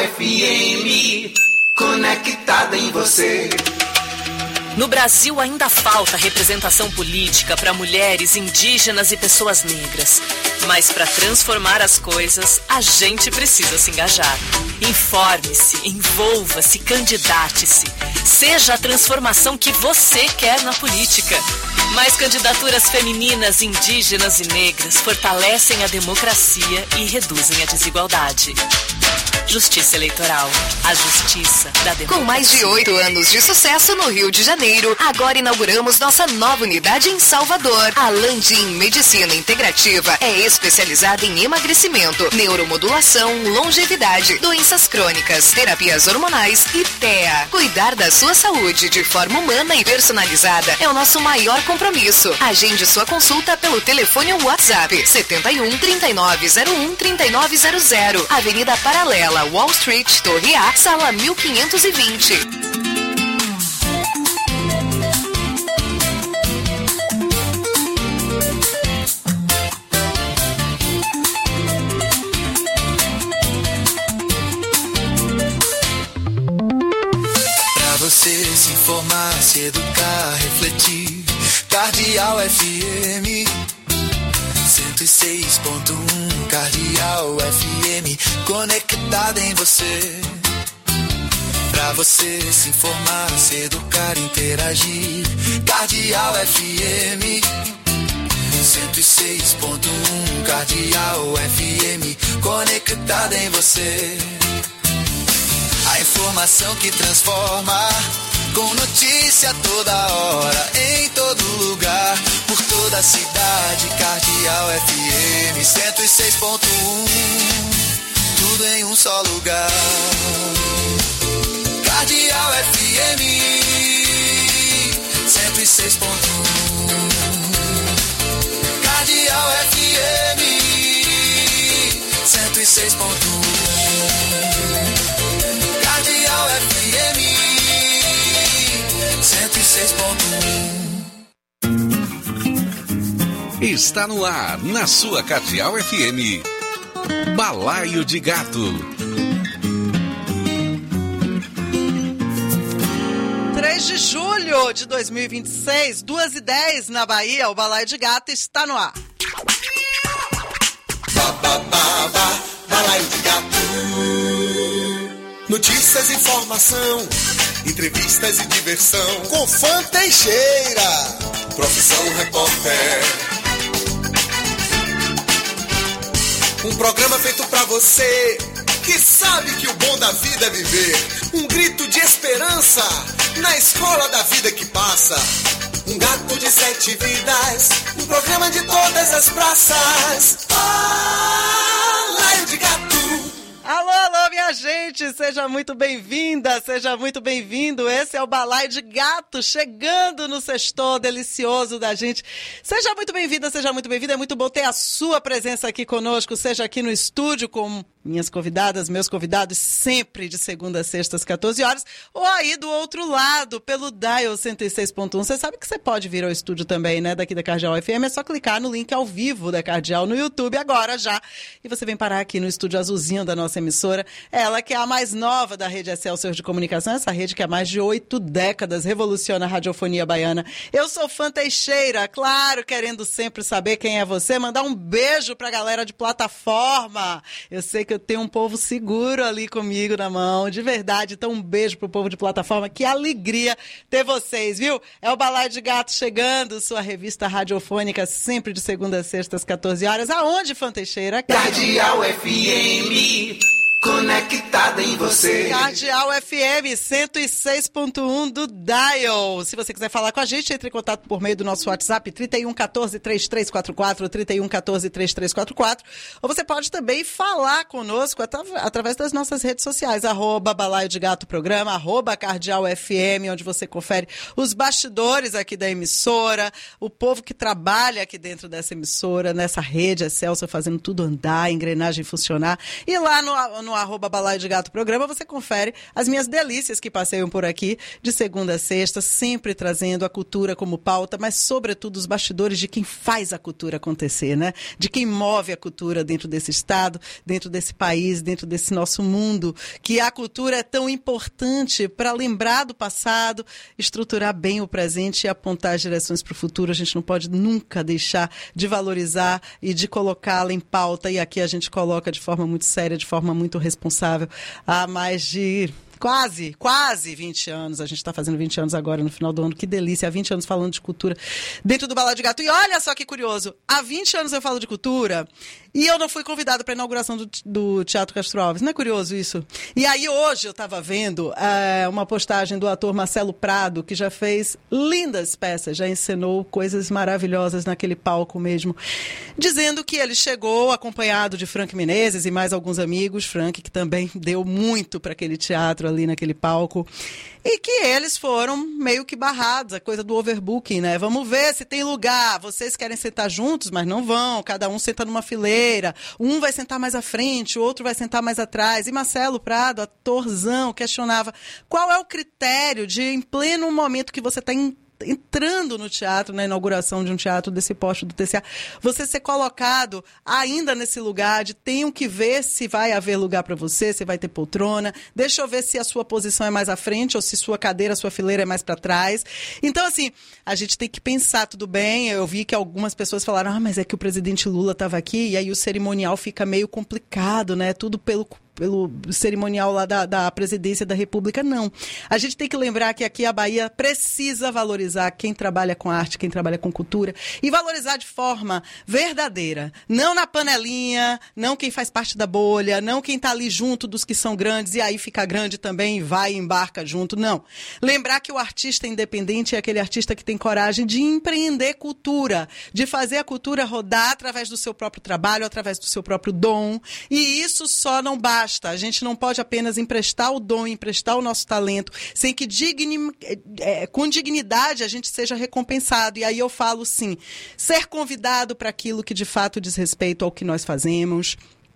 FM, conectada em você. No Brasil ainda falta representação política para mulheres, indígenas e pessoas negras. Mas para transformar as coisas, a gente precisa se engajar. Informe-se, envolva-se, candidate-se. Seja a transformação que você quer na política. Mais candidaturas femininas, indígenas e negras fortalecem a democracia e reduzem a desigualdade. Justiça Eleitoral. A justiça da democracia. Com mais de 8 anos de sucesso no Rio de Janeiro, agora inauguramos nossa nova unidade em Salvador. A Landim Medicina Integrativa é especializada em emagrecimento, neuromodulação, longevidade, doenças crônicas, terapias hormonais e TEA. Cuidar da sua saúde de forma humana e personalizada é o nosso maior compromisso. Agende sua consulta pelo telefone ou WhatsApp 71 3901 3900, Avenida Paralela, Wall Street, Torre A, sala 1520. Pra você se informar, se educar, refletir, Cardeal FM 106.1, Cardeal FM, conectada em você. Pra você se informar, se educar, interagir, Cardeal FM 106.1, Cardeal FM, conectada em você. A informação que transforma, com notícia toda hora, em todo lugar, por toda a cidade. Cardeal FM 106.1, tudo em um só lugar. Cardeal FM 106.1, Cardeal FM 106.1, Cardeal FM 106.1. Está no ar, na sua Cardeal FM, Balaio de Gato. 3 de julho de 2026, 2h10 na Bahia, o Balaio de Gato está no ar. Balaio de Gato. Notícias, informação, entrevistas e diversão. Com Fã Teixeira. Profissão repórter. Um programa feito pra você que sabe que o bom da vida é viver. Um grito de esperança na escola da vida que passa. Um gato de 7 vidas, um programa de todas as praças. Balaio de Gato. Alô, alô, minha gente, seja muito bem-vinda, seja muito bem-vindo. Esse é o Balaio de Gato, chegando no sextou delicioso da gente. Seja muito bem-vinda, seja muito bem-vinda. É muito bom ter a sua presença aqui conosco, seja aqui no estúdio com minhas convidadas, meus convidados, sempre de segunda a sexta às 14 horas, ou aí do outro lado, pelo Dial 106.1. Você sabe que você pode vir ao estúdio também, né, daqui da Cardeal FM, é só clicar no link ao vivo da Cardeal no YouTube agora já, e você vem parar aqui no estúdio azulzinho da nossa emissora, ela que é a mais nova da rede Excelsior de comunicação, essa rede que há mais de 8 décadas revoluciona a radiofonia baiana. Eu sou Fã Teixeira, claro, querendo sempre saber quem é você, mandar um beijo pra galera de plataforma. Eu sei que eu tenho um povo seguro ali comigo na mão, de verdade, então um beijo pro povo de plataforma, que alegria ter vocês, viu? É o Balaio de Gato chegando, sua revista radiofônica, sempre de segunda a sexta às 14 horas. Aonde, Fã Teixeira? Cardeal FM, conectada em você. Cardeal FM 106.1 do Dial. Se você quiser falar com a gente, entre em contato por meio do nosso WhatsApp 31 14 3344, 31 14 3344. Ou você pode também falar conosco através das nossas redes sociais, @Balaio de Gato Programa, @Cardeal FM, onde você confere os bastidores aqui da emissora, o povo que trabalha aqui dentro dessa emissora, nessa rede Excelsior, fazendo tudo andar, a engrenagem funcionar. E lá no no @Balaio de Gato Programa, você confere as minhas delícias que passeiam por aqui, de segunda a sexta, sempre trazendo a cultura como pauta, mas sobretudo os bastidores de quem faz a cultura acontecer, né? De quem move a cultura dentro desse estado, dentro desse país, dentro desse nosso mundo, que a cultura é tão importante para lembrar do passado, estruturar bem o presente e apontar as direções para o futuro. A gente não pode nunca deixar de valorizar e de colocá-la em pauta, e aqui a gente coloca de forma muito séria, de forma muito responsável, há mais de quase 20 anos. A gente está fazendo 20 anos agora, no final do ano. Que delícia, há 20 anos falando de cultura dentro do Balaio de Gato. E olha só que curioso, há 20 anos eu falo de cultura e eu não fui convidada para a inauguração do Teatro Castro Alves. Não é curioso isso? E aí hoje eu estava vendo uma postagem do ator Marcelo Prado, que já fez lindas peças, já encenou coisas maravilhosas naquele palco mesmo, dizendo que ele chegou acompanhado de Frank Menezes e mais alguns amigos, Frank que também deu muito para aquele teatro ali naquele palco, e que eles foram meio que barrados, a coisa do overbooking, né? Vamos ver se tem lugar, vocês querem sentar juntos, mas não vão, cada um senta numa fileira, um vai sentar mais à frente, o outro vai sentar mais atrás. E Marcelo Prado, atorzão, questionava qual é o critério de, em pleno momento que você está entrando no teatro, na inauguração de um teatro desse porte do TCA, você ser colocado ainda nesse lugar de tenho que ver se vai haver lugar para você, se vai ter poltrona, deixa eu ver se a sua posição é mais à frente ou se sua cadeira, sua fileira é mais para trás. Então, assim, a gente tem que pensar, tudo bem, eu vi que algumas pessoas falaram, mas é que o presidente Lula estava aqui, e aí o cerimonial fica meio complicado, né? Tudo pelo cerimonial lá da presidência da República. Não. A gente tem que lembrar que aqui a Bahia precisa valorizar quem trabalha com arte, quem trabalha com cultura, e valorizar de forma verdadeira. Não na panelinha, não quem faz parte da bolha, não quem está ali junto dos que são grandes e aí fica grande também e vai e embarca junto. Não. Lembrar que o artista independente é aquele artista que tem coragem de empreender cultura, de fazer a cultura rodar através do seu próprio trabalho, através do seu próprio dom. E isso só não basta. A gente não pode apenas emprestar o dom, emprestar o nosso talento, sem que com dignidade a gente seja recompensado. E aí eu falo, sim, ser convidado para aquilo que de fato diz respeito ao que nós fazemos,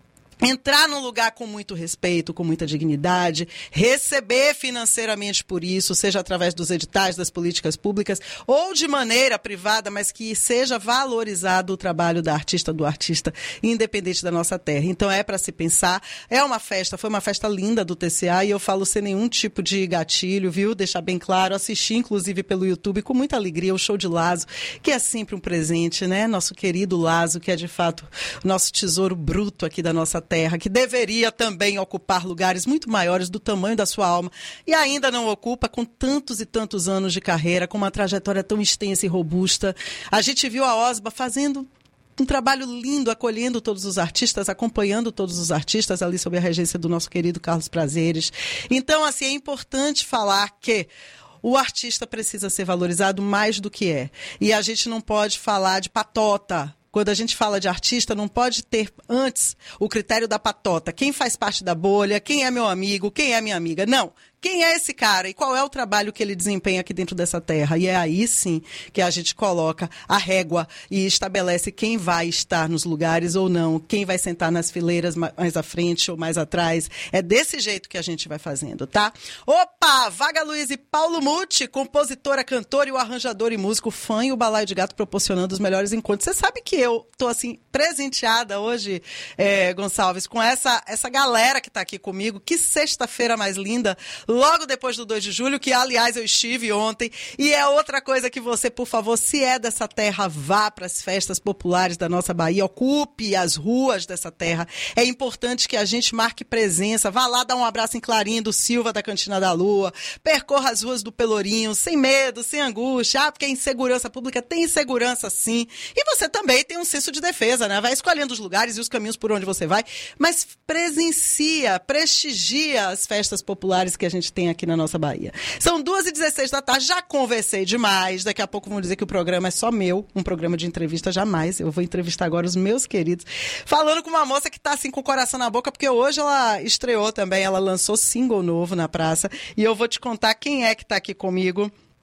entrar num lugar com muito respeito, com muita dignidade, receber financeiramente por isso, seja através dos editais, das políticas públicas ou de maneira privada, mas que seja valorizado o trabalho da artista, do artista, independente da nossa terra. Então é para se pensar, é uma festa, foi uma festa linda do TCA e eu falo sem nenhum tipo de gatilho, viu? Deixar bem claro, assisti inclusive pelo YouTube com muita alegria o show de Lazo, que é sempre um presente, né? Nosso querido Lazo, que é de fato o nosso tesouro bruto aqui da nossa terra, que deveria também ocupar lugares muito maiores do tamanho da sua alma e ainda não ocupa, com tantos e tantos anos de carreira, com uma trajetória tão extensa e robusta. A gente viu a Osba fazendo um trabalho lindo, acolhendo todos os artistas, acompanhando todos os artistas ali sob a regência do nosso querido Carlos Prazeres. Então, assim, é importante falar que o artista precisa ser valorizado mais do que é. E a gente não pode falar de patota. Quando a gente fala de artista, não pode ter antes o critério da patota. Quem faz parte da bolha, quem é meu amigo, quem é minha amiga. Não. Quem é esse cara e qual é o trabalho que ele desempenha aqui dentro dessa terra? E é aí sim que a gente coloca a régua e estabelece quem vai estar nos lugares ou não, quem vai sentar nas fileiras mais à frente ou mais atrás. É desse jeito que a gente vai fazendo, tá? Opa! Vaga Luiz e Paulo Muti, compositora, cantora e o arranjador e músico, fã e o Balaio de Gato proporcionando os melhores encontros. Você sabe que eu tô assim presenteada hoje, Gonçalves, com essa galera que tá aqui comigo. Que sexta-feira mais linda! Logo depois do 2 de julho, que aliás eu estive ontem, e é outra coisa que você, por favor, se é dessa terra, vá para as festas populares da nossa Bahia, ocupe as ruas dessa terra. É importante que a gente marque presença, vá lá dar um abraço em Clarim do Silva da Cantina da Lua, percorra as ruas do Pelourinho, sem medo, sem angústia, porque a insegurança pública tem insegurança sim, e você também tem um senso de defesa, né? Vai escolhendo os lugares e os caminhos por onde você vai, mas presencia, prestigia as festas populares que a gente tem aqui na nossa Bahia. São 2h16 da tarde, já conversei demais, daqui a pouco vão dizer que o programa é só meu, um programa de entrevista jamais, eu vou entrevistar agora os meus queridos, falando com uma moça que tá assim com o coração na boca, porque hoje ela estreou também, ela lançou single novo na praça, e eu vou te contar quem é que tá aqui comigo.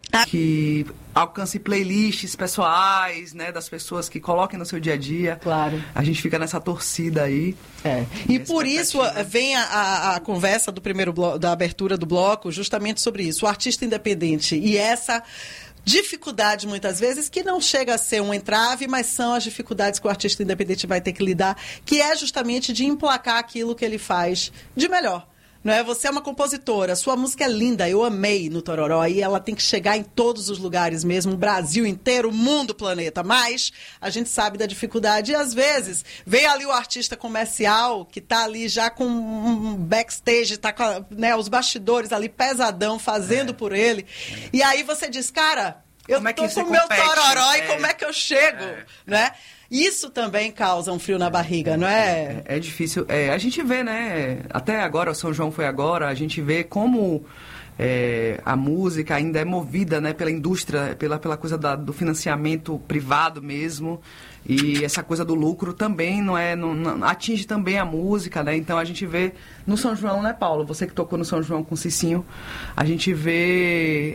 que alcance playlists pessoais, né, das pessoas que coloquem no seu dia a dia. Claro. A gente fica nessa torcida aí. E por isso vem a conversa do primeiro bloco, da abertura do bloco, justamente sobre isso. O artista independente e essa dificuldade, muitas vezes, que não chega a ser um entrave, mas são as dificuldades que o artista independente vai ter que lidar, que é justamente de emplacar aquilo que ele faz de melhor. Não é? Você é uma compositora, sua música é linda, eu amei no Tororó, e ela tem que chegar em todos os lugares mesmo, o Brasil inteiro, o mundo, o planeta, mas a gente sabe da dificuldade, e às vezes vem ali o artista comercial, que está ali já com um backstage, está com os bastidores ali pesadão, fazendo por ele, e aí você diz, cara, eu tô com o meu Tororó, e como é que eu chego, né? Isso também causa um frio na barriga, não é? É difícil. A gente vê, né? Até agora, o São João foi agora, a gente vê como a música ainda é movida, né, pela indústria, pela coisa do financiamento privado mesmo. E essa coisa do lucro também não atinge também a música, né? Então a gente vê no São João, né, Paulo? Você que tocou no São João com o Cicinho, a gente vê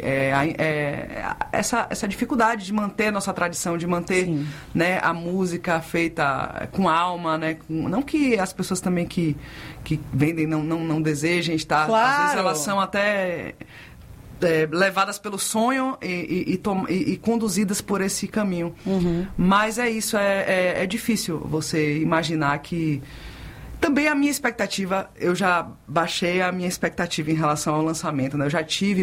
essa dificuldade de manter a nossa tradição, de manter, né, a música feita com alma, né? Não que as pessoas também que vendem não desejem estar, claro. Às vezes elas são até levadas pelo sonho e conduzidas por esse caminho. Mas é isso, é difícil você imaginar que... Também a minha expectativa, eu já baixei a minha expectativa em relação ao lançamento, né? Eu já tive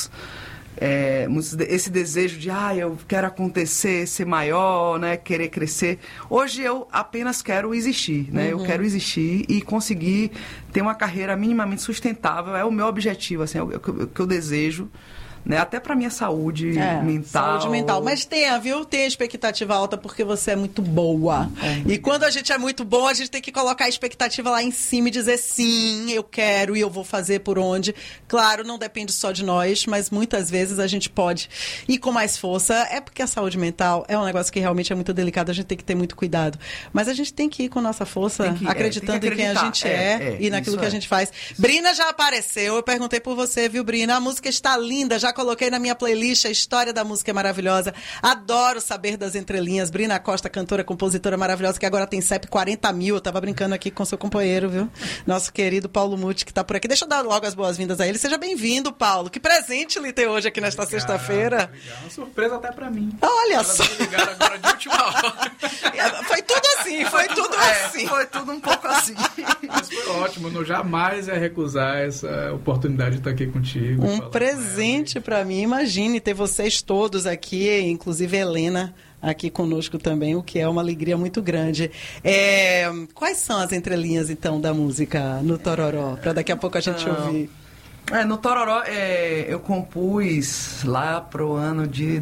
esse desejo de, eu quero acontecer, ser maior, né? Querer crescer. Hoje eu apenas quero existir, né? Eu quero existir e conseguir ter uma carreira minimamente sustentável. É o meu objetivo, assim, é o que eu desejo. Né? Até pra minha saúde mental. Saúde mental. Mas tenha expectativa alta porque você é muito boa. E quando a gente é muito bom, a gente tem que colocar a expectativa lá em cima e dizer sim, eu quero e eu vou fazer por onde. Claro, não depende só de nós, mas muitas vezes a gente pode ir com mais força. É porque a saúde mental é um negócio que realmente é muito delicado, a gente tem que ter muito cuidado. Mas a gente tem que ir com nossa força, acreditando em quem a gente e naquilo que a gente faz. Brina já apareceu, eu perguntei por você, viu, Brina? A música está linda, já coloquei na minha playlist, a história da música é maravilhosa. Adoro saber das entrelinhas. Brina Costa, cantora, compositora maravilhosa, que agora tem CEP 40 mil. Eu tava brincando aqui com seu companheiro, viu? Nosso querido Paulo Muti, que tá por aqui. Deixa eu dar logo as boas-vindas a ele. Seja bem-vindo, Paulo. Que presente ele tem hoje aqui nesta sexta-feira. Obrigado. Uma surpresa até pra mim. Olha só. Me ligaram agora de última hora. Foi tudo assim, foi tudo assim. Foi tudo um pouco assim. Mas foi ótimo. Eu jamais ia recusar essa oportunidade de estar aqui contigo. Um presente pra mim. Imagine ter vocês todos aqui, inclusive a Helena aqui conosco também, o que é uma alegria muito grande. Quais são as entrelinhas, então, da música no Tororó? Para daqui a pouco a gente ouvir. No Tororó, eu compus lá pro ano de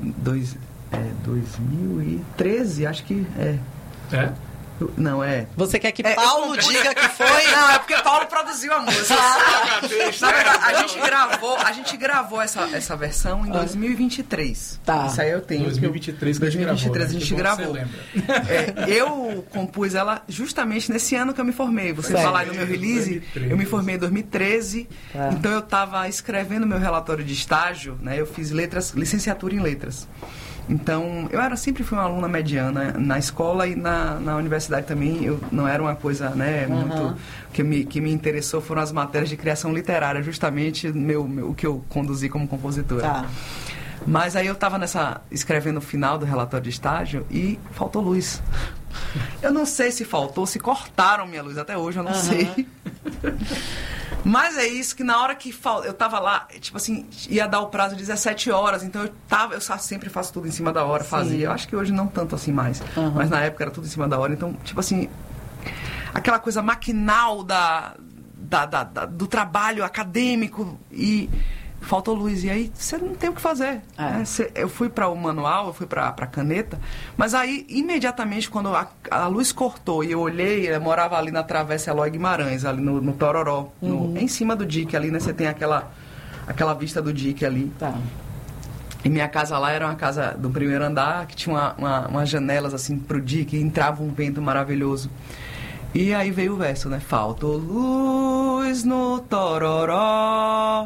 2013, acho que é. Não, Você quer que Paulo diga que foi? Não, é porque Paulo produziu a música. Na verdade, a gente gravou essa versão em 2023. Tá. Isso aí eu tenho. 2023 a gente gravou. Eu compus ela justamente nesse ano que eu me formei. Você falar no meu release, 2013. Eu me formei em 2013. Tá. Então eu estava escrevendo meu relatório de estágio, né? Eu fiz licenciatura em letras. Então, eu sempre fui uma aluna mediana na escola e na universidade também. Eu não era uma coisa, né, muito... O que me interessou foram as matérias de criação literária, justamente o que eu conduzi como compositora. Tá. Mas aí eu estava escrevendo o final do relatório de estágio e faltou luz. Eu não sei se faltou, se cortaram minha luz até hoje, eu não sei. Mas é isso, que na hora que eu tava lá, tipo assim, ia dar o prazo de 17 horas, então eu sempre faço tudo em cima da hora, fazia. Eu acho que hoje não tanto assim mais, mas na época era tudo em cima da hora, então, tipo assim, aquela coisa maquinal do trabalho acadêmico e faltou luz, e aí você não tem o que fazer. Né? Eu fui para o manual, eu fui para a caneta, mas aí, imediatamente, quando a luz cortou e eu olhei, eu morava ali na Travessa Eloy Guimarães, ali no Tororó, em cima do dique ali, né? Você tem aquela vista do dique ali. Tá. E minha casa lá era uma casa do primeiro andar, que tinha umas janelas assim pro dique, e entrava um vento maravilhoso. E aí veio o verso, né? Faltou luz no Tororó,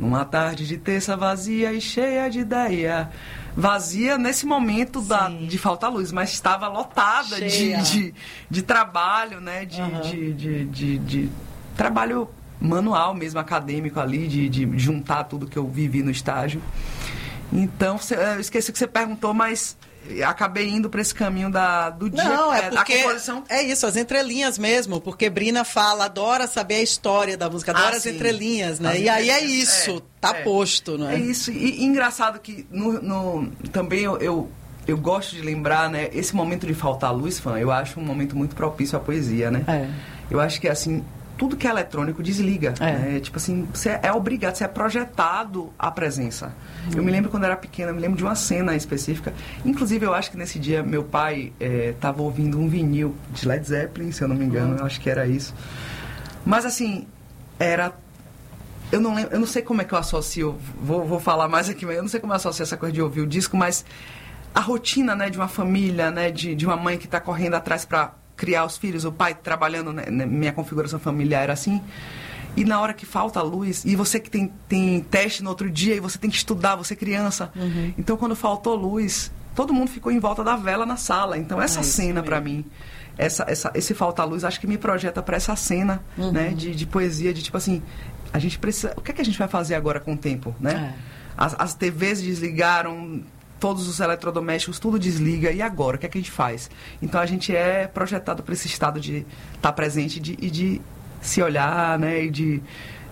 Numa tarde de terça vazia e cheia de ideia. Vazia nesse momento de falta luz, mas estava lotada de trabalho, né? De trabalho manual mesmo, acadêmico ali, de juntar tudo que eu vivi no estágio. Então, eu esqueci que você perguntou, mas acabei indo para esse caminho do dia. Não, é porque da composição. É isso, as entrelinhas mesmo, porque Brina adora saber a história da música, adora as entrelinhas, né? E aí é isso, posto, não é? É isso, e engraçado que também eu gosto de lembrar, né, esse momento de faltar luz, fã, eu acho um momento muito propício à poesia, né? Eu acho que, assim, tudo que é eletrônico desliga. Né? Tipo assim, você é obrigado, você é projetado à presença. Eu me lembro quando eu era pequena, eu me lembro de uma cena específica. Inclusive, eu acho que nesse dia meu pai estava ouvindo um vinil de Led Zeppelin, se eu não me engano, eu acho que era isso. Mas assim, eu não sei como é que eu associo, vou falar mais aqui, mas eu não sei como eu associo essa coisa de ouvir o disco, mas a rotina, né, de uma família, né, de uma mãe que está correndo atrás para criar os filhos, o pai trabalhando, né, minha configuração familiar era assim, e na hora que falta a luz, e você que tem teste no outro dia, e você tem que estudar, você criança, então quando faltou luz, todo mundo ficou em volta da vela na sala, então essa cena para mim, esse falta a luz, acho que me projeta para essa cena, né, de poesia, de tipo assim, a gente precisa, o que é que a gente vai fazer agora com o tempo, né? As TVs desligaram, todos os eletrodomésticos, tudo desliga, e agora? O que é que a gente faz? Então, a gente é projetado para esse estado de estar presente e de se olhar, né? E de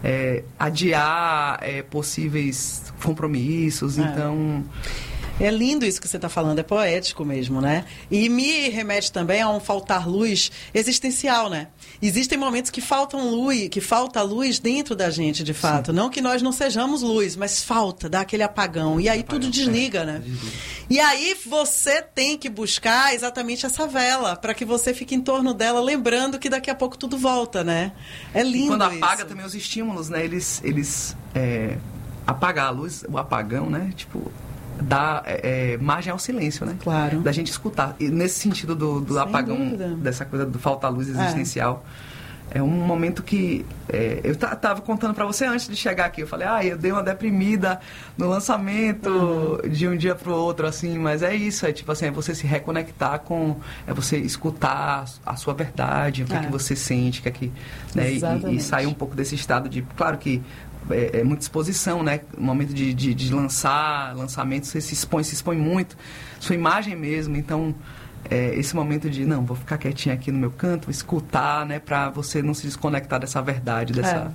adiar possíveis compromissos. Então... É lindo isso que você está falando, é poético mesmo, né? E me remete também a um faltar luz existencial, né? Existem momentos que falta luz dentro da gente, de fato. Sim. Não que nós não sejamos luz, mas falta, dá aquele apagão. E aí tudo desliga, né? E aí você tem que buscar exatamente essa vela, para que você fique em torno dela, lembrando que daqui a pouco tudo volta, né? É lindo isso. Quando apaga também os estímulos, né? Eles apagar a luz, o apagão, né? Tipo... dá margem ao silêncio, né? Claro. Da gente escutar. E nesse sentido do apagão, dúvida. Dessa coisa do falta luz existencial, é um momento que... eu tava contando para você antes de chegar aqui. Eu falei, eu dei uma deprimida no lançamento de um dia pro outro, assim. Mas é isso, tipo assim, é você se reconectar com... É você escutar a sua verdade, o que é que você sente, o que é que... Né? E sair um pouco desse estado de... Claro que é muita exposição, né? No momento de lançamento, você se expõe muito, sua imagem mesmo, então esse momento de, não, vou ficar quietinho aqui no meu canto, escutar, né? Pra você não se desconectar dessa verdade, dessa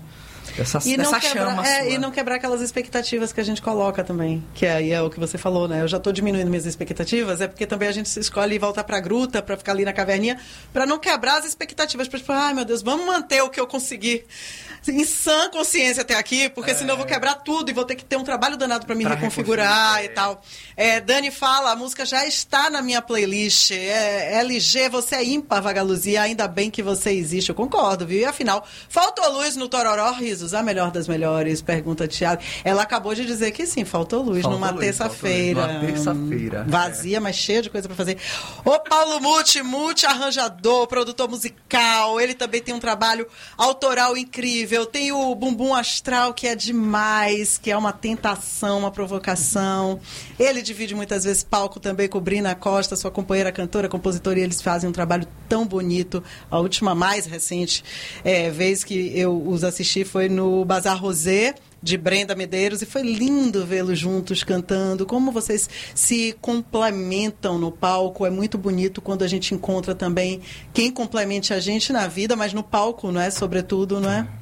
chama sua. E não quebrar aquelas expectativas que a gente coloca também, que aí é o que você falou, né? Eu já estou diminuindo minhas expectativas, é porque também a gente escolhe voltar para a gruta, para ficar ali na caverninha, para não quebrar as expectativas, para tipo, meu Deus, vamos manter o que eu consegui em sã consciência até aqui, porque senão eu vou quebrar tudo e vou ter que ter um trabalho danado para me reconfigurar e tal. Dani fala, a música já está na minha playlist. LG, você é ímpar, Vagaluzia, ainda bem que você existe. Eu concordo, viu? E afinal, faltou luz no Tororó, risos, a melhor das melhores, pergunta Thiago. Ela acabou de dizer que sim, faltou luz numa terça-feira. Numa terça-feira. Vazia, mas cheia de coisa para fazer. O Paulo multi-arranjador, produtor musical, ele também tem um trabalho autoral incrível. Tem o Bumbum Astral, que é demais, que é uma tentação, uma provocação. Ele divide muitas vezes palco também com Brina Costa, sua companheira cantora, compositora, e eles fazem um trabalho tão bonito. A última, mais recente vez que eu os assisti foi no Bazar Rosé, de Brenda Medeiros, e foi lindo vê-los juntos cantando, como vocês se complementam no palco. É muito bonito quando a gente encontra também quem complemente a gente na vida, mas no palco, não é? Sobretudo, não é?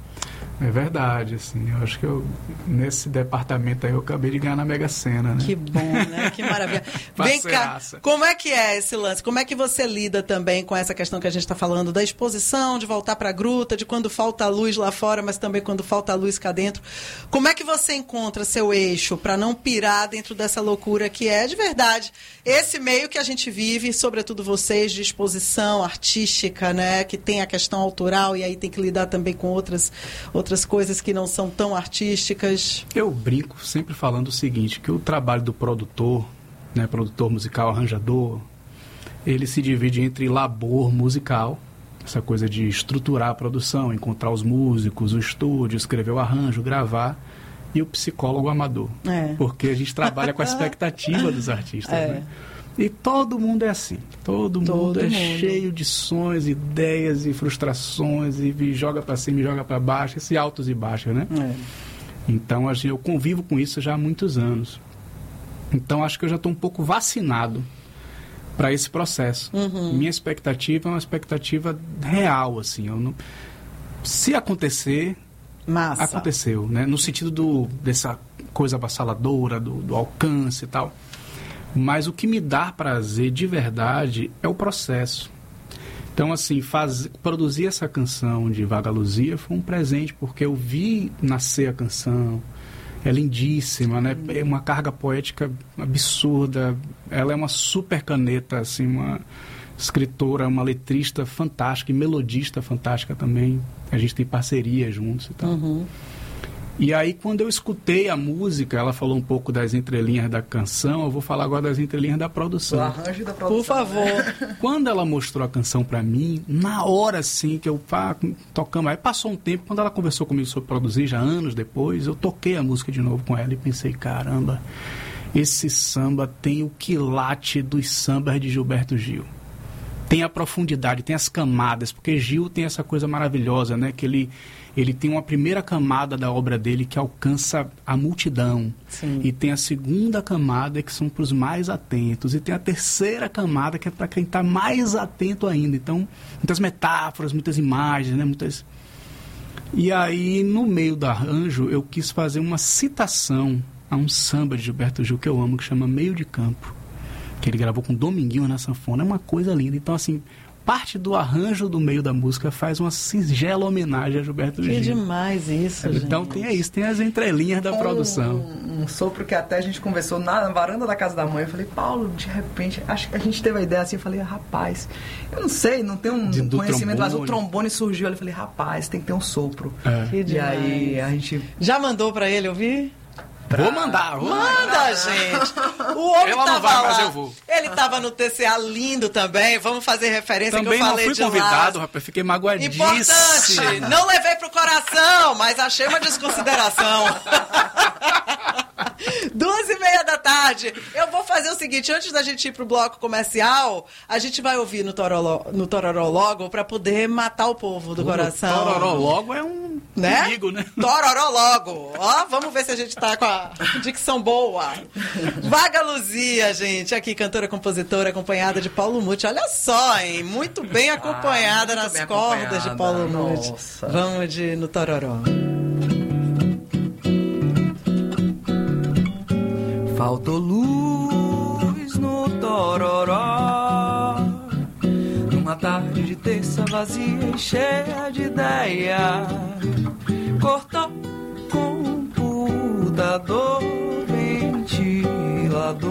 É verdade, assim, eu acho que nesse departamento aí eu acabei de ganhar na Mega Sena, né? Que bom, né? Que maravilha. Vem cá, como é que é esse lance? Como é que você lida também com essa questão que a gente está falando, da exposição, de voltar para a gruta, de quando falta a luz lá fora, mas também quando falta a luz cá dentro? Como é que você encontra seu eixo para não pirar dentro dessa loucura que é, de verdade, esse meio que a gente vive, sobretudo vocês, de exposição artística, né? Que tem a questão autoral e aí tem que lidar também com outras coisas que não são tão artísticas? Eu brinco sempre falando o seguinte, que o trabalho do produtor, né, produtor musical, arranjador, ele se divide entre labor musical, essa coisa de estruturar a produção, encontrar os músicos, o estúdio, escrever o arranjo, gravar, e o psicólogo amador. Porque a gente trabalha com a expectativa dos artistas, né? E todo mundo é assim. Todo mundo é cheio de sonhos, ideias e frustrações, e joga para cima e joga para baixo, esses altos e baixos, né? Então, eu convivo com isso já há muitos anos. Então, acho que eu já estou um pouco vacinado para esse processo. Minha expectativa é uma expectativa real, assim. Se acontecer, aconteceu, né? No sentido dessa coisa avassaladora, do alcance e tal. Mas o que me dá prazer de verdade é o processo. Então, assim, produzir essa canção de Vaga Luzia foi um presente, porque eu vi nascer a canção. É lindíssima, né? É uma carga poética absurda. Ela é uma super caneta, assim, uma escritora, uma letrista fantástica e melodista fantástica também. A gente tem parceria juntos e tal. E aí, quando eu escutei a música, ela falou um pouco das entrelinhas da canção, eu vou falar agora das entrelinhas da produção. O arranjo da produção. Por favor. Né? Quando ela mostrou a canção pra mim, na hora, assim, que eu tocamos, aí passou um tempo, quando ela conversou comigo sobre produzir, já anos depois, eu toquei a música de novo com ela e pensei, caramba, esse samba tem o quilate dos sambas de Gilberto Gil. Tem a profundidade, tem as camadas, porque Gil tem essa coisa maravilhosa, né? Que ele tem uma primeira camada da obra dele que alcança a multidão. Sim. E tem a segunda camada que são para os mais atentos. E tem a terceira camada que é para quem está mais atento ainda. Então, muitas metáforas, muitas imagens, né? E aí, no meio do arranjo, eu quis fazer uma citação a um samba de Gilberto Gil que eu amo, que chama Meio de Campo, que ele gravou com Dominguinho na sanfona. É uma coisa linda. Então, assim, parte do arranjo do meio da música faz uma singela homenagem a Gilberto Gil. Que demais isso, então, gente. tem as entrelinhas da produção. Um sopro que até a gente conversou na varanda da casa da mãe. Eu falei, Paulo, de repente, acho que a gente teve a ideia assim. Eu falei, rapaz, eu não sei, não tenho um conhecimento, mas o trombone surgiu. Eu falei, rapaz, tem que ter um sopro. Que e demais. aí a gente... Já mandou pra ele ouvir? Vou mandar. Manda, gente. O homem ela não vai, mas eu vou. Ele tava no TCA lindo também. Vamos fazer referência também que eu falei não fui convidado, rapaz. Fiquei magoadíssimo. Importante. Não levei pro coração, mas achei uma desconsideração. 2:30 da tarde. Eu vou fazer o seguinte, antes da gente ir pro bloco comercial, a gente vai ouvir no Tororó logo pra poder matar o povo do coração. Tororó logo é um perigo, né? Tororó logo. Ó, vamos ver se a gente tá com a dicção boa. Vaga Luzia, gente, aqui, cantora, compositora, acompanhada de Paulo Muti. Olha só, hein? Muito bem acompanhada muito nas bem cordas de Paulo Muti. Nossa. Vamos no Tororó. Faltou luz no Tororó, numa tarde de terça vazia e cheia de ideia. Cortou computador, ventilador,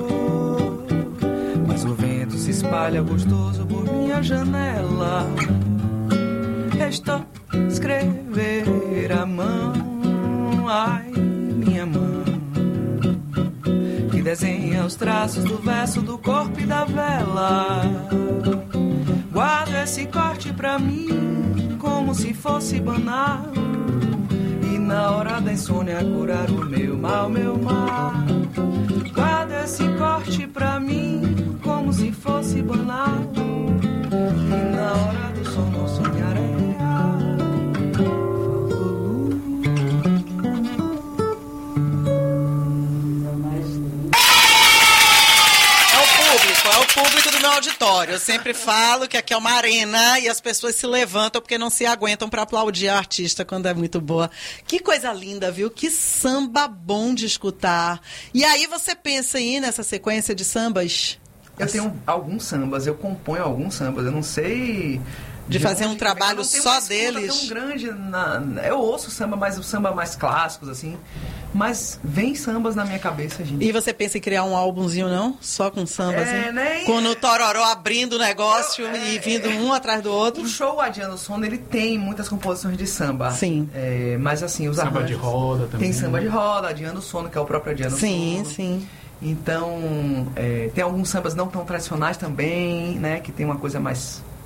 mas o vento se espalha gostoso por minha janela. Restou escrever a mão, ai, minha mão, que desenha os traços do verso do corpo e da vela. Guarda esse corte pra mim como se fosse banal, e na hora da insônia curar o meu mal, meu mal. Guarda esse corte pra mim como se fosse banal, e na hora do sono sonhar é real. É o público do meu auditório. Eu sempre falo que aqui é uma arena e as pessoas se levantam porque não se aguentam para aplaudir a artista quando é muito boa. Que coisa linda, viu? Que samba bom de escutar. E aí você pensa aí nessa sequência de sambas? Eu tenho alguns sambas, eu componho alguns sambas, eu não sei... De fazer um trabalho só deles? Tão grande eu ouço samba, mas o samba mais clássicos, assim. Mas vem sambas na minha cabeça, gente. E você pensa em criar um álbumzinho, não? Só com sambas, assim? Né? Com o Tororó abrindo o negócio e vindo um atrás do outro? O show Adiando o Sono, ele tem muitas composições de samba. Sim. Mas assim, os samba arranjos... de roda também. Tem samba de roda, Adiando o Sono, que é o próprio Adiando o Sono. Sim, sim. Então, tem alguns sambas não tão tradicionais também, né? Que tem uma coisa mais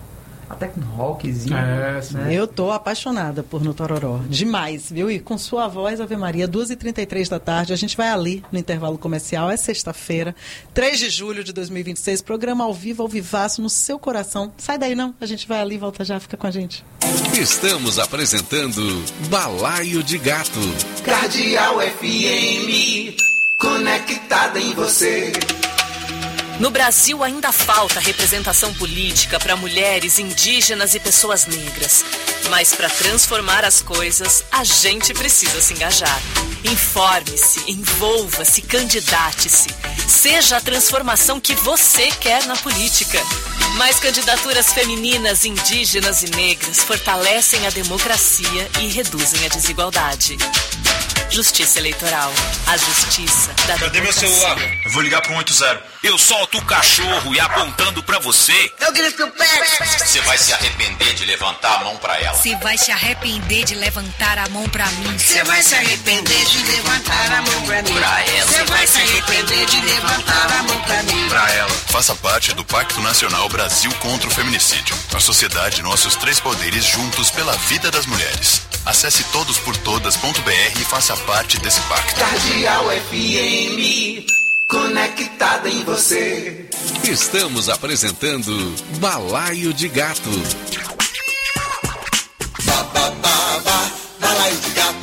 até com rockzinho. Né? Eu tô apaixonada por No Tororó. Demais, viu? E com sua voz, Ave Maria, 2h33 da tarde. A gente vai ali no intervalo comercial. É sexta-feira, 3 de julho de 2026. Programa ao vivo, ao vivaço, no seu coração. Sai daí não. A gente vai ali, volta já, fica com a gente. Estamos apresentando Balaio de Gato. Cardeal FM, conectada em você. No Brasil ainda falta representação política para mulheres, indígenas e pessoas negras. Mas para transformar as coisas, a gente precisa se engajar. Informe-se, envolva-se, candidate-se. Seja a transformação que você quer na política. Mais candidaturas femininas, indígenas e negras fortalecem a democracia e reduzem a desigualdade. Justiça Eleitoral. A justiça da Cadê democracia. meu celular? Eu vou ligar pro 180. Eu solto o cachorro e apontando pra você. Eu grito que eu pego. Você vai se arrepender de levantar a mão pra ela. Você vai se arrepender de levantar a mão pra mim. Você vai se arrepender de levantar a mão pra mim. Pra ela. Você vai se arrepender de levantar a mão pra mim. Pra ela. Faça parte do Pacto Nacional Brasil contra o Feminicídio. A sociedade, nossos 3 poderes juntos pela vida das mulheres. Acesse todosportodas.br e faça parte desse pacto. Cardeal FM, conectada em você. Estamos apresentando Balaio de Gato. Balaio de Gato.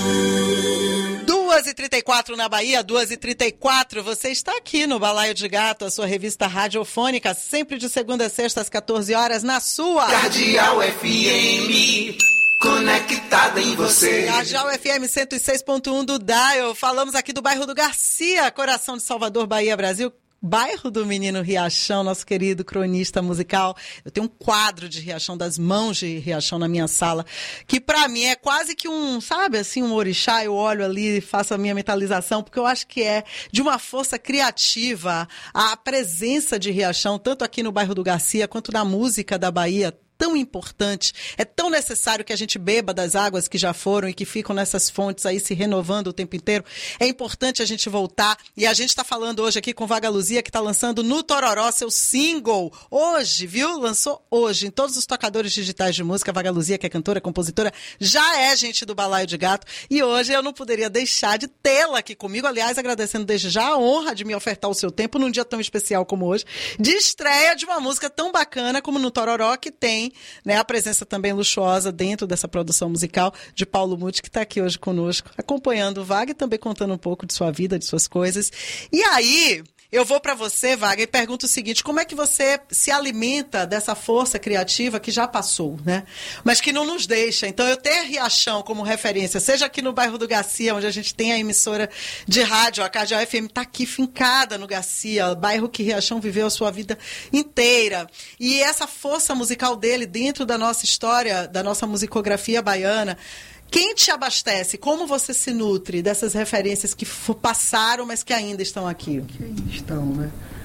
2h34 na Bahia, 2h34. Você está aqui no Balaio de Gato, a sua revista radiofônica, sempre de segunda a sexta às 14 horas, na sua Cardeal FM, conectada em você. Cardeal FM 106.1 do Dial. Falamos aqui do bairro do Garcia, coração de Salvador, Bahia, Brasil. Bairro do Menino Riachão, nosso querido cronista musical. Eu tenho um quadro de Riachão, das mãos de Riachão na minha sala, que pra mim é quase que um, sabe, assim, um orixá. Eu olho ali e faço a minha mentalização, porque eu acho que é de uma força criativa a presença de Riachão, tanto aqui no bairro do Garcia, quanto na música da Bahia, tão importante, é tão necessário que a gente beba das águas que já foram e que ficam nessas fontes aí se renovando o tempo inteiro. É importante a gente voltar, e a gente está falando hoje aqui com Vaga Luzia, que está lançando No Tororó, seu single, hoje, viu? Lançou hoje, em todos os tocadores digitais de música. Vaga Luzia, que é cantora, compositora, já é gente do Balaio de Gato, e hoje eu não poderia deixar de tê-la aqui comigo, aliás, agradecendo desde já a honra de me ofertar o seu tempo num dia tão especial como hoje, de estreia de uma música tão bacana como No Tororó, que tem, né, a presença também luxuosa dentro dessa produção musical de Paulo Muti, que está aqui hoje conosco, acompanhando o Vaga e também contando um pouco de sua vida, de suas coisas. E aí, eu vou para você, Vaga, e pergunto o seguinte: como é que você se alimenta dessa força criativa que já passou, né? Mas que não nos deixa. Então, eu ter Riachão como referência, seja aqui no bairro do Garcia, onde a gente tem a emissora de rádio, a Cardeal FM está aqui fincada no Garcia, bairro que Riachão viveu a sua vida inteira. E essa força musical dele dentro da nossa história, da nossa musicografia baiana, quem te abastece? Como você se nutre dessas referências que passaram, mas que ainda estão aqui? Que estão, né?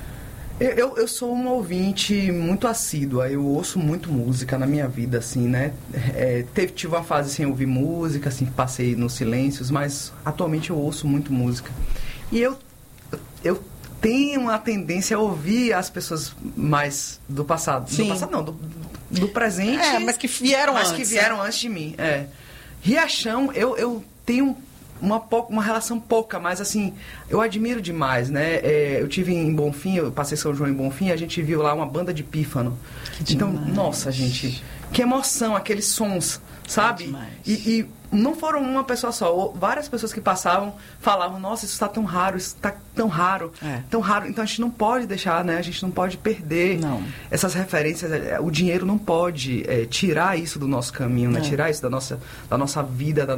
Eu sou um ouvinte muito assídua, eu ouço muito música na minha vida, assim, né? Tive uma fase sem ouvir música, assim, passei nos silêncios, mas atualmente eu ouço muito música. E eu tenho uma tendência a ouvir as pessoas mais do passado. Sim. Do passado não, do presente. Mas que vieram antes. Mas que vieram antes de mim, Riachão, eu tenho uma relação pouca, mas assim, eu admiro demais, né? Eu tive em Bonfim, eu passei São João em Bonfim, a gente viu lá uma banda de pífano. Então, nossa, gente, que emoção, aqueles sons, sabe? E não foram uma pessoa só, várias pessoas que passavam falavam: nossa, isso está tão raro, isso está tão raro, tão raro. Então a gente não pode deixar, né? A gente não pode perder essas referências. O dinheiro não pode tirar isso do nosso caminho, né? Tirar isso da nossa vida,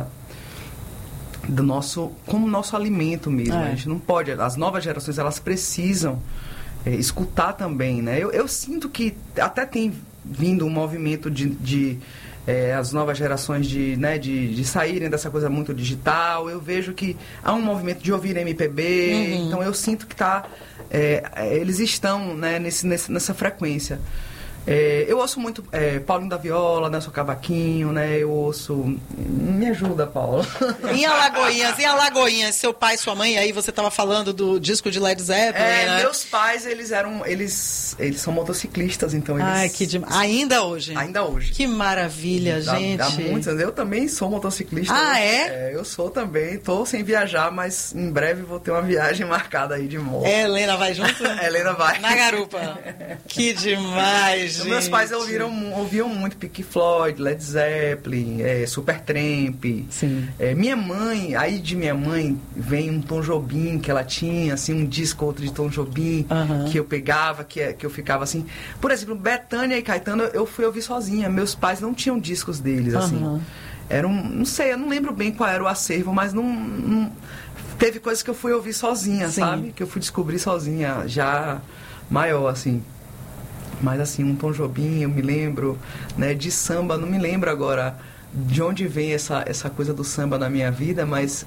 como nosso alimento mesmo. A gente não pode. As novas gerações, elas precisam escutar também, né? Eu sinto que até tem vindo um movimento de as novas gerações de saírem dessa coisa muito digital. Eu vejo que há um movimento de ouvir MPB, então eu sinto que eles estão, né, nessa frequência. Eu ouço muito Paulinho da Viola, Nelson Cavaquinho, né? Eu ouço... Me ajuda, Paulo. Em Alagoinhas, seu pai e sua mãe, aí você estava falando do disco de Led Zeppelin, né? Meus pais, eles são motociclistas, então eles... Ai, que demais. Ainda hoje? Ainda hoje. Que maravilha, gente. Há muitos anos. Eu também sou motociclista. Ah, é? Eu sou também. Tô sem viajar, mas em breve vou ter uma viagem marcada aí de moto. Helena vai junto? Helena vai. Na garupa. Que demais, gente. Meus pais ouviam muito Pink Floyd, Led Zeppelin, Supertramp. Sim. Minha mãe, aí de minha mãe vem um Tom Jobim que ela tinha, assim, um disco outro de Tom Jobim, que eu pegava, que eu ficava assim. Por exemplo, Bethânia e Caetano eu fui ouvir sozinha. Meus pais não tinham discos deles, assim. Era não sei, eu não lembro bem qual era o acervo, mas não teve coisas que eu fui ouvir sozinha, sabe? Que eu fui descobrir sozinha, já maior, assim. Mas assim, um Tom Jobim, eu me lembro, né, de samba, não me lembro agora de onde vem essa coisa do samba na minha vida, mas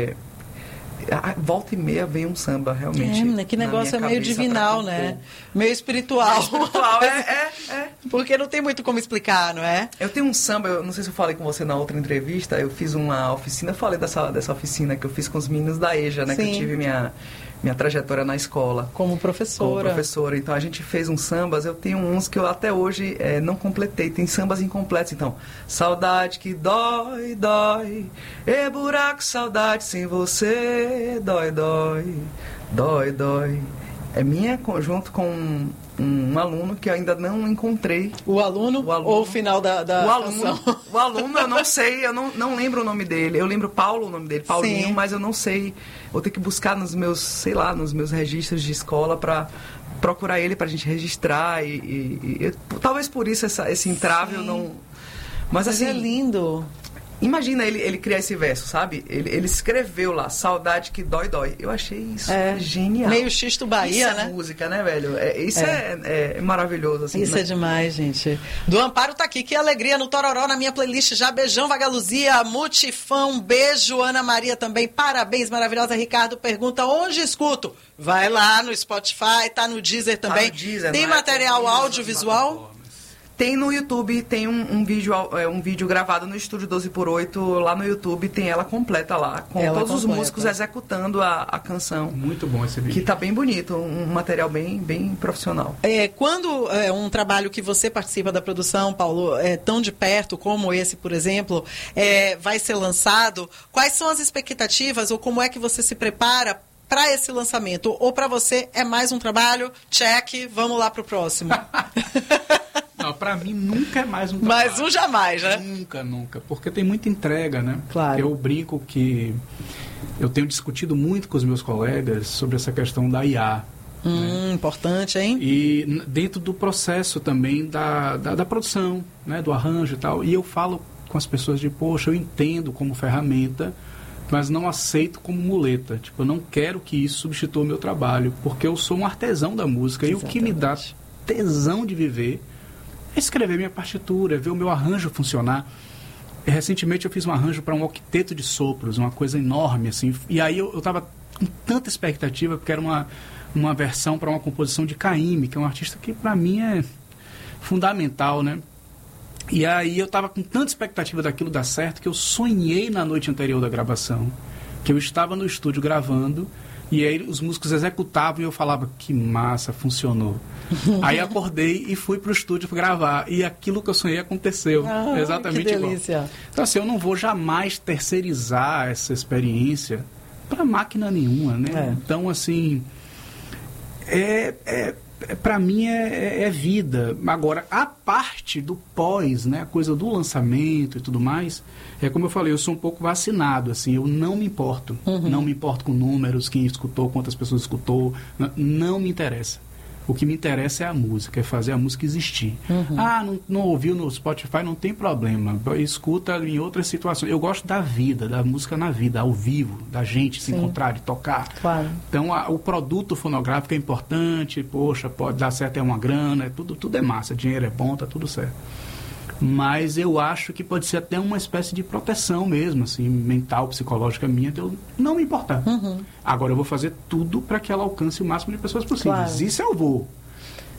volta e meia vem um samba, realmente. Que negócio é meio divinal, né? Meio espiritual. Porque não tem muito como explicar, não é? Eu tenho um samba, eu não sei se eu falei com você na outra entrevista, eu fiz uma oficina, eu falei dessa oficina que eu fiz com os meninos da EJA, né? Sim. Que eu tive minha trajetória na escola. Como professora. Então, a gente fez uns sambas. Eu tenho uns que eu até hoje não completei. Tem sambas incompletos. Então, saudade que dói, dói. Buraco, saudade sem você. Dói, dói. Dói, dói. É minha, junto com um aluno que eu ainda não encontrei. O aluno ou o final da o aluno, eu não sei, eu não lembro o nome dele. Eu lembro Paulo, o nome dele, Paulinho, sim. Mas eu não sei. Vou ter que buscar nos meus registros de escola para procurar ele, pra gente registrar. Talvez por isso esse entrave eu não... Mas assim, é lindo. Imagina ele criar esse verso, sabe? Ele escreveu lá, saudade que dói, dói. Eu achei isso genial. Meio Xisto Bahia, né? Música, né, velho? Isso é maravilhoso, assim. Isso, né? É demais, gente. Do Amparo tá aqui, que alegria no Tororó, na minha playlist já. Beijão, Vagaluzia, Mutifão, beijo, Ana Maria também, parabéns, maravilhosa. Ricardo pergunta, onde escuto? Vai lá no Spotify, tá no Deezer também. Tem material audiovisual? Tem no YouTube, tem um vídeo gravado no Estúdio 12x8, lá no YouTube, tem ela completa lá, com todos os músicos executando a canção. Muito bom esse vídeo. Que tá bem bonito, um material bem profissional. Quando um trabalho que você participa da produção, Paulo, tão de perto como esse, por exemplo, vai ser lançado, quais são as expectativas ou como é que você se prepara para esse lançamento? Ou para você é mais um trabalho, check, vamos lá pro próximo? Não, pra mim nunca é mais um trabalho. Mais um jamais, né? Nunca. Porque tem muita entrega, né? Claro. Eu brinco que eu tenho discutido muito com os meus colegas sobre essa questão da IA. Né? Importante, hein? E dentro do processo também da produção, né? Do arranjo e tal. E eu falo com as pessoas de, poxa, eu entendo como ferramenta, mas não aceito como muleta. Tipo, eu não quero que isso substitua o meu trabalho, porque eu sou um artesão da música. Exatamente. E o que me dá tesão de viver é escrever minha partitura, ver o meu arranjo funcionar. Recentemente eu fiz um arranjo para um octeto de sopros, uma coisa enorme, assim. E aí eu estava com tanta expectativa, porque era uma versão para uma composição de Caymmi, que é um artista que para mim é fundamental, né? E aí eu estava com tanta expectativa daquilo dar certo, que eu sonhei na noite anterior da gravação, que eu estava no estúdio gravando, e aí os músicos executavam e eu falava, que massa, funcionou. Aí acordei e fui pro estúdio gravar, e aquilo que eu sonhei aconteceu. Exatamente que delícia. Igual. Então assim, eu não vou jamais terceirizar essa experiência para máquina nenhuma, né? Então assim, para mim é vida. Agora, a parte do pós, né, a coisa do lançamento e tudo mais, como eu falei, eu sou um pouco vacinado, assim, eu não me importo. Não me importo com números, quem escutou, quantas pessoas escutou, não me interessa. O que me interessa é a música, é fazer a música existir. Não ouviu no Spotify, não tem problema. Escuta em outras situações. Eu gosto da vida, da música na vida, ao vivo, da gente se encontrar, de tocar. Claro. Então, o produto fonográfico é importante, poxa, pode dar certo, é uma grana, tudo é massa, dinheiro é bom, tá tudo certo. Mas eu acho que pode ser até uma espécie de proteção mesmo, assim, mental, psicológica minha, de eu não me importar. Agora eu vou fazer tudo para que ela alcance o máximo de pessoas possíveis. Claro. Isso eu vou.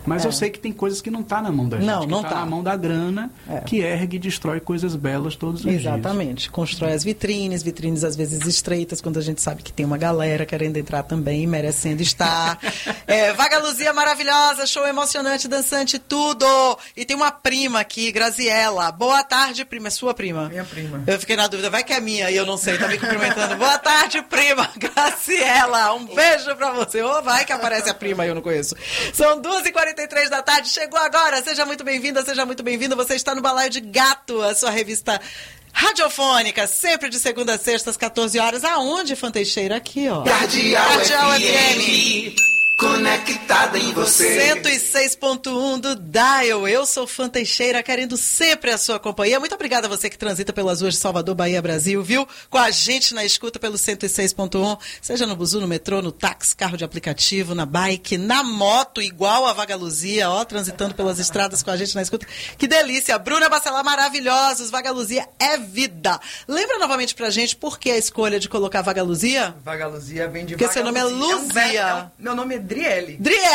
Mas eu sei que tem coisas que não tá na mão da gente. Não tá na mão da grana, que ergue e destrói coisas belas todos os dias. Exatamente. Constrói as vitrines às vezes estreitas, quando a gente sabe que tem uma galera querendo entrar também, merecendo estar. Vagaluzia maravilhosa, show emocionante, dançante, tudo. E tem uma prima aqui, Graziela. Boa tarde, prima. É sua prima? Minha prima. Eu fiquei na dúvida, vai que é minha e eu não sei, tá me cumprimentando. Boa tarde, prima Graziela. Um beijo pra você. Ou vai que aparece a prima e eu não conheço. São 2h43 da tarde, chegou agora. Seja muito bem-vinda, seja muito bem-vindo. Você está no Balaio de Gato, a sua revista radiofônica, sempre de segunda a sexta, às 14 horas. Aonde, Fã Teixeira? Aqui, ó. Cardeal FM. Conectada em você. 106.1 do Dial. Eu sou Fã Teixeira, querendo sempre a sua companhia. Muito obrigada a você que transita pelas ruas de Salvador, Bahia, Brasil, viu? Com a gente na escuta pelo 106.1, seja no buzu, no metrô, no táxi, carro de aplicativo, na bike, na moto, igual a Vagaluzia, ó, transitando pelas estradas com a gente na escuta. Que delícia! Bruna Bacelar, maravilhosos. Vagaluzia é vida. Lembra novamente pra gente por que a escolha de colocar Vagaluzia? Vagaluzia vem de Porque seu nome é Luzia. Meu nome é Driele.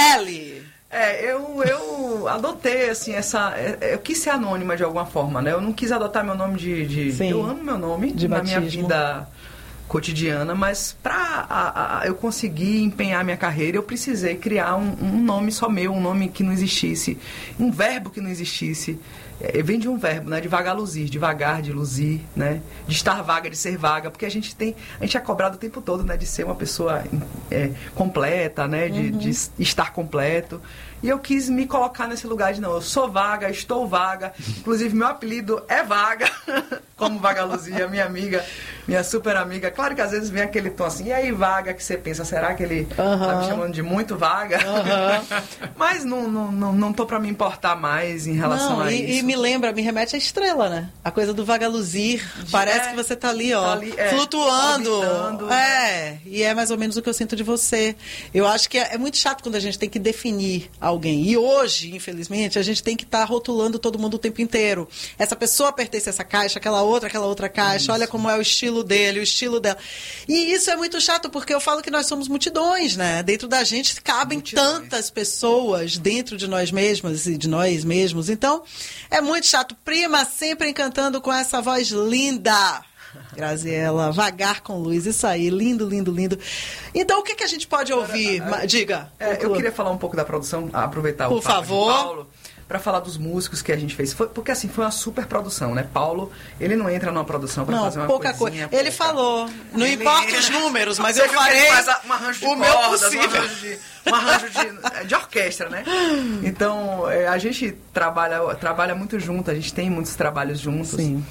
Eu adotei, assim, eu quis ser anônima de alguma forma, né? Eu não quis adotar meu nome de eu amo meu nome de na batismo. Minha vida cotidiana, mas pra eu conseguir empenhar minha carreira, eu precisei criar um nome só meu, um nome que não existisse, um verbo que não existisse. Vem de um verbo, né? De vagaluzir, devagar, de luzir, né? De estar vaga, de ser vaga, porque a gente é cobrado o tempo todo, né? De ser uma pessoa completa, né? De estar completo. E eu quis me colocar nesse lugar de, não, eu sou vaga, estou vaga. Inclusive, meu apelido é Vaga, como Vagaluzia, minha amiga, minha super amiga. Claro que às vezes vem aquele tom assim, e aí, Vaga, que você pensa, será que ele tá me chamando de muito vaga? Mas não tô pra me importar mais em relação a isso. E me remete à estrela, né? A coisa do vagaluzir. Parece que você tá ali, ó, flutuando. Orbitando. E é mais ou menos o que eu sinto de você. Eu acho que é muito chato quando a gente tem que definir alguém. E hoje, infelizmente, a gente tem que estar rotulando todo mundo o tempo inteiro. Essa pessoa pertence a essa caixa, aquela outra caixa. Isso. Olha como é o estilo dele, o estilo dela. E isso é muito chato, porque eu falo que nós somos multidões, né? Dentro da gente cabem tantas pessoas dentro de nós mesmas e de nós mesmos. Então, é muito chato. Prima sempre encantando com essa voz linda. Graziela, vagar com luz, isso aí, lindo, lindo, lindo. Então, o que a gente pode ouvir? Diga. Eu queria falar um pouco da produção, aproveitar Por o papo favor. de Paulo, para falar dos músicos que a gente fez. Porque, assim, foi uma super produção, né? Paulo, ele não entra numa produção para fazer uma pouca coisinha. Ele falou, não importa os números, mas eu farei um arranjo de o meu cordas, possível. Um arranjo de orquestra, né? Então, a gente trabalha muito junto, a gente tem muitos trabalhos juntos. Sim.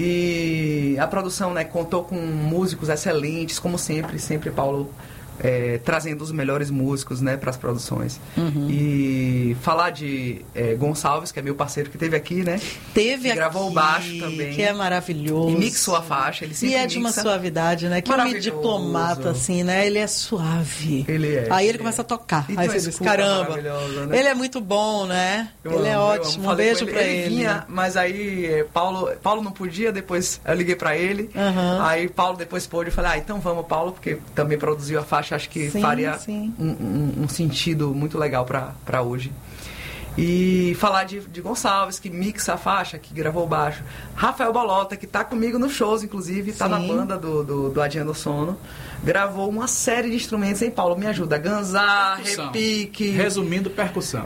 E a produção, né, contou com músicos excelentes, como sempre Paulo trazendo os melhores músicos, né, para as produções. E falar de Gonçalves, que é meu parceiro que esteve aqui, né? Gravou o baixo também. Que é maravilhoso. E mixou a faixa, ele sempre E é de uma suavidade, né? Que homem diplomata, assim, né? Ele é suave. Ele é. Aí ele começa a tocar. Aí você diz, caramba. Né? Ele é muito bom, né? Ele é ótimo. Um beijo pra ele. Vinha, mas aí Paulo não podia, depois eu liguei pra ele. Aí Paulo depois pôde, eu falei, então vamos, Paulo, porque também produziu a faixa, acho que faria um sentido muito legal pra hoje. E falar de Gonçalves, que mixa a faixa, que gravou o baixo. Rafael Bolota, que tá comigo nos shows, inclusive, tá na banda do Adiando o Sono. Gravou uma série de instrumentos, hein, Paulo? Me ajuda. Ganzá, repique. Resumindo, percussão.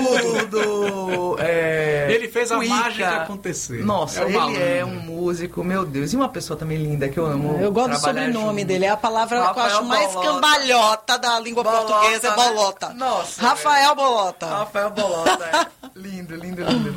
Surdo. Ele fez a cuíca. mágica acontecer. Nossa, ele é um músico, meu Deus. E uma pessoa também linda, que eu amo. Eu gosto do sobrenome dele. É a palavra que eu acho mais cambalhota da língua portuguesa, é Bolota. Nossa. Rafael Bolota. Rafael Bolota, lindo, lindo, lindo.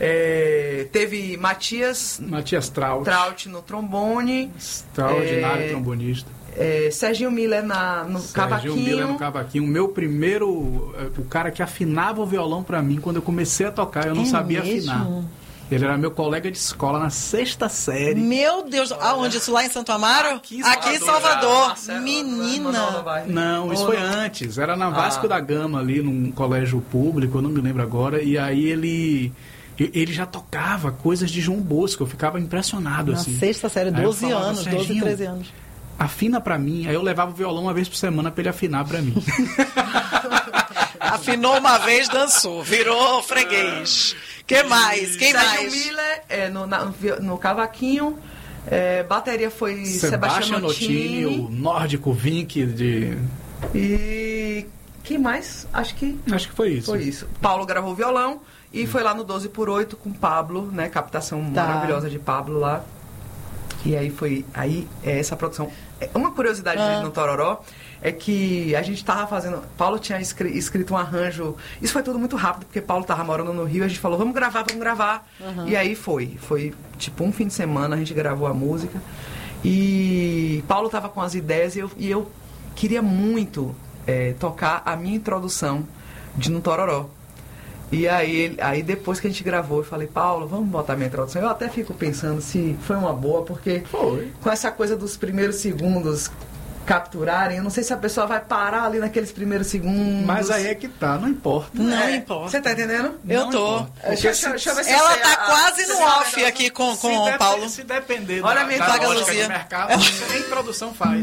Teve Matias Traut no trombone. Extraordinário trombonista. Serginho Miller no cavaquinho. Serginho Miller no cavaquinho. O meu primeiro... O cara que afinava o violão pra mim, quando eu comecei a tocar, eu não sabia afinar. Ele era meu colega de escola na 6ª série. Meu Deus! Aonde? Isso lá em Santo Amaro? Aqui em Salvador. Menina! Não, isso foi antes. Era na Vasco da Gama, ali, num colégio público, eu não me lembro agora. E aí ele já tocava coisas de João Bosco. Eu ficava impressionado, assim. Na 6ª série, 12 anos, 12, 13 anos. Afina pra mim. Aí eu levava o violão uma vez por semana pra ele afinar pra mim. Afinou uma vez, dançou. Virou freguês. Quem mais? Sérgio Miller no cavaquinho. Bateria foi Sebastião Notini. O nórdico Vink de... E... Quem mais? Acho que foi isso. Foi isso. Paulo gravou violão e foi lá no 12x8 com Pablo, né? Captação maravilhosa de Pablo lá. E aí essa produção. Uma curiosidade no Tororó é que a gente tava fazendo... Paulo tinha escrito um arranjo... Isso foi tudo muito rápido, porque Paulo tava morando no Rio, a gente falou, vamos gravar. E aí foi tipo um fim de semana, a gente gravou a música. E Paulo tava com as ideias e eu queria muito tocar a minha introdução de No Tororó. E aí depois que a gente gravou, eu falei, Paulo, vamos botar minha introdução. Eu até fico pensando se foi uma boa, porque com essa coisa dos primeiros segundos capturarem, eu não sei se a pessoa vai parar ali naqueles primeiros segundos. Mas aí é que tá, não importa. Não importa. Você tá entendendo? Eu tô. Deixa eu ver se ela tá quase no off aqui com o Paulo. Se depender Olha a minha da lógica do mercado, você nem introdução faz.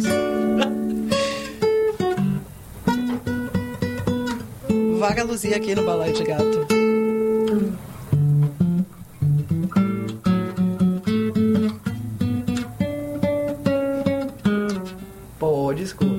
Vaga Luzia aqui no Balaio de Gato. Pô, desculpa.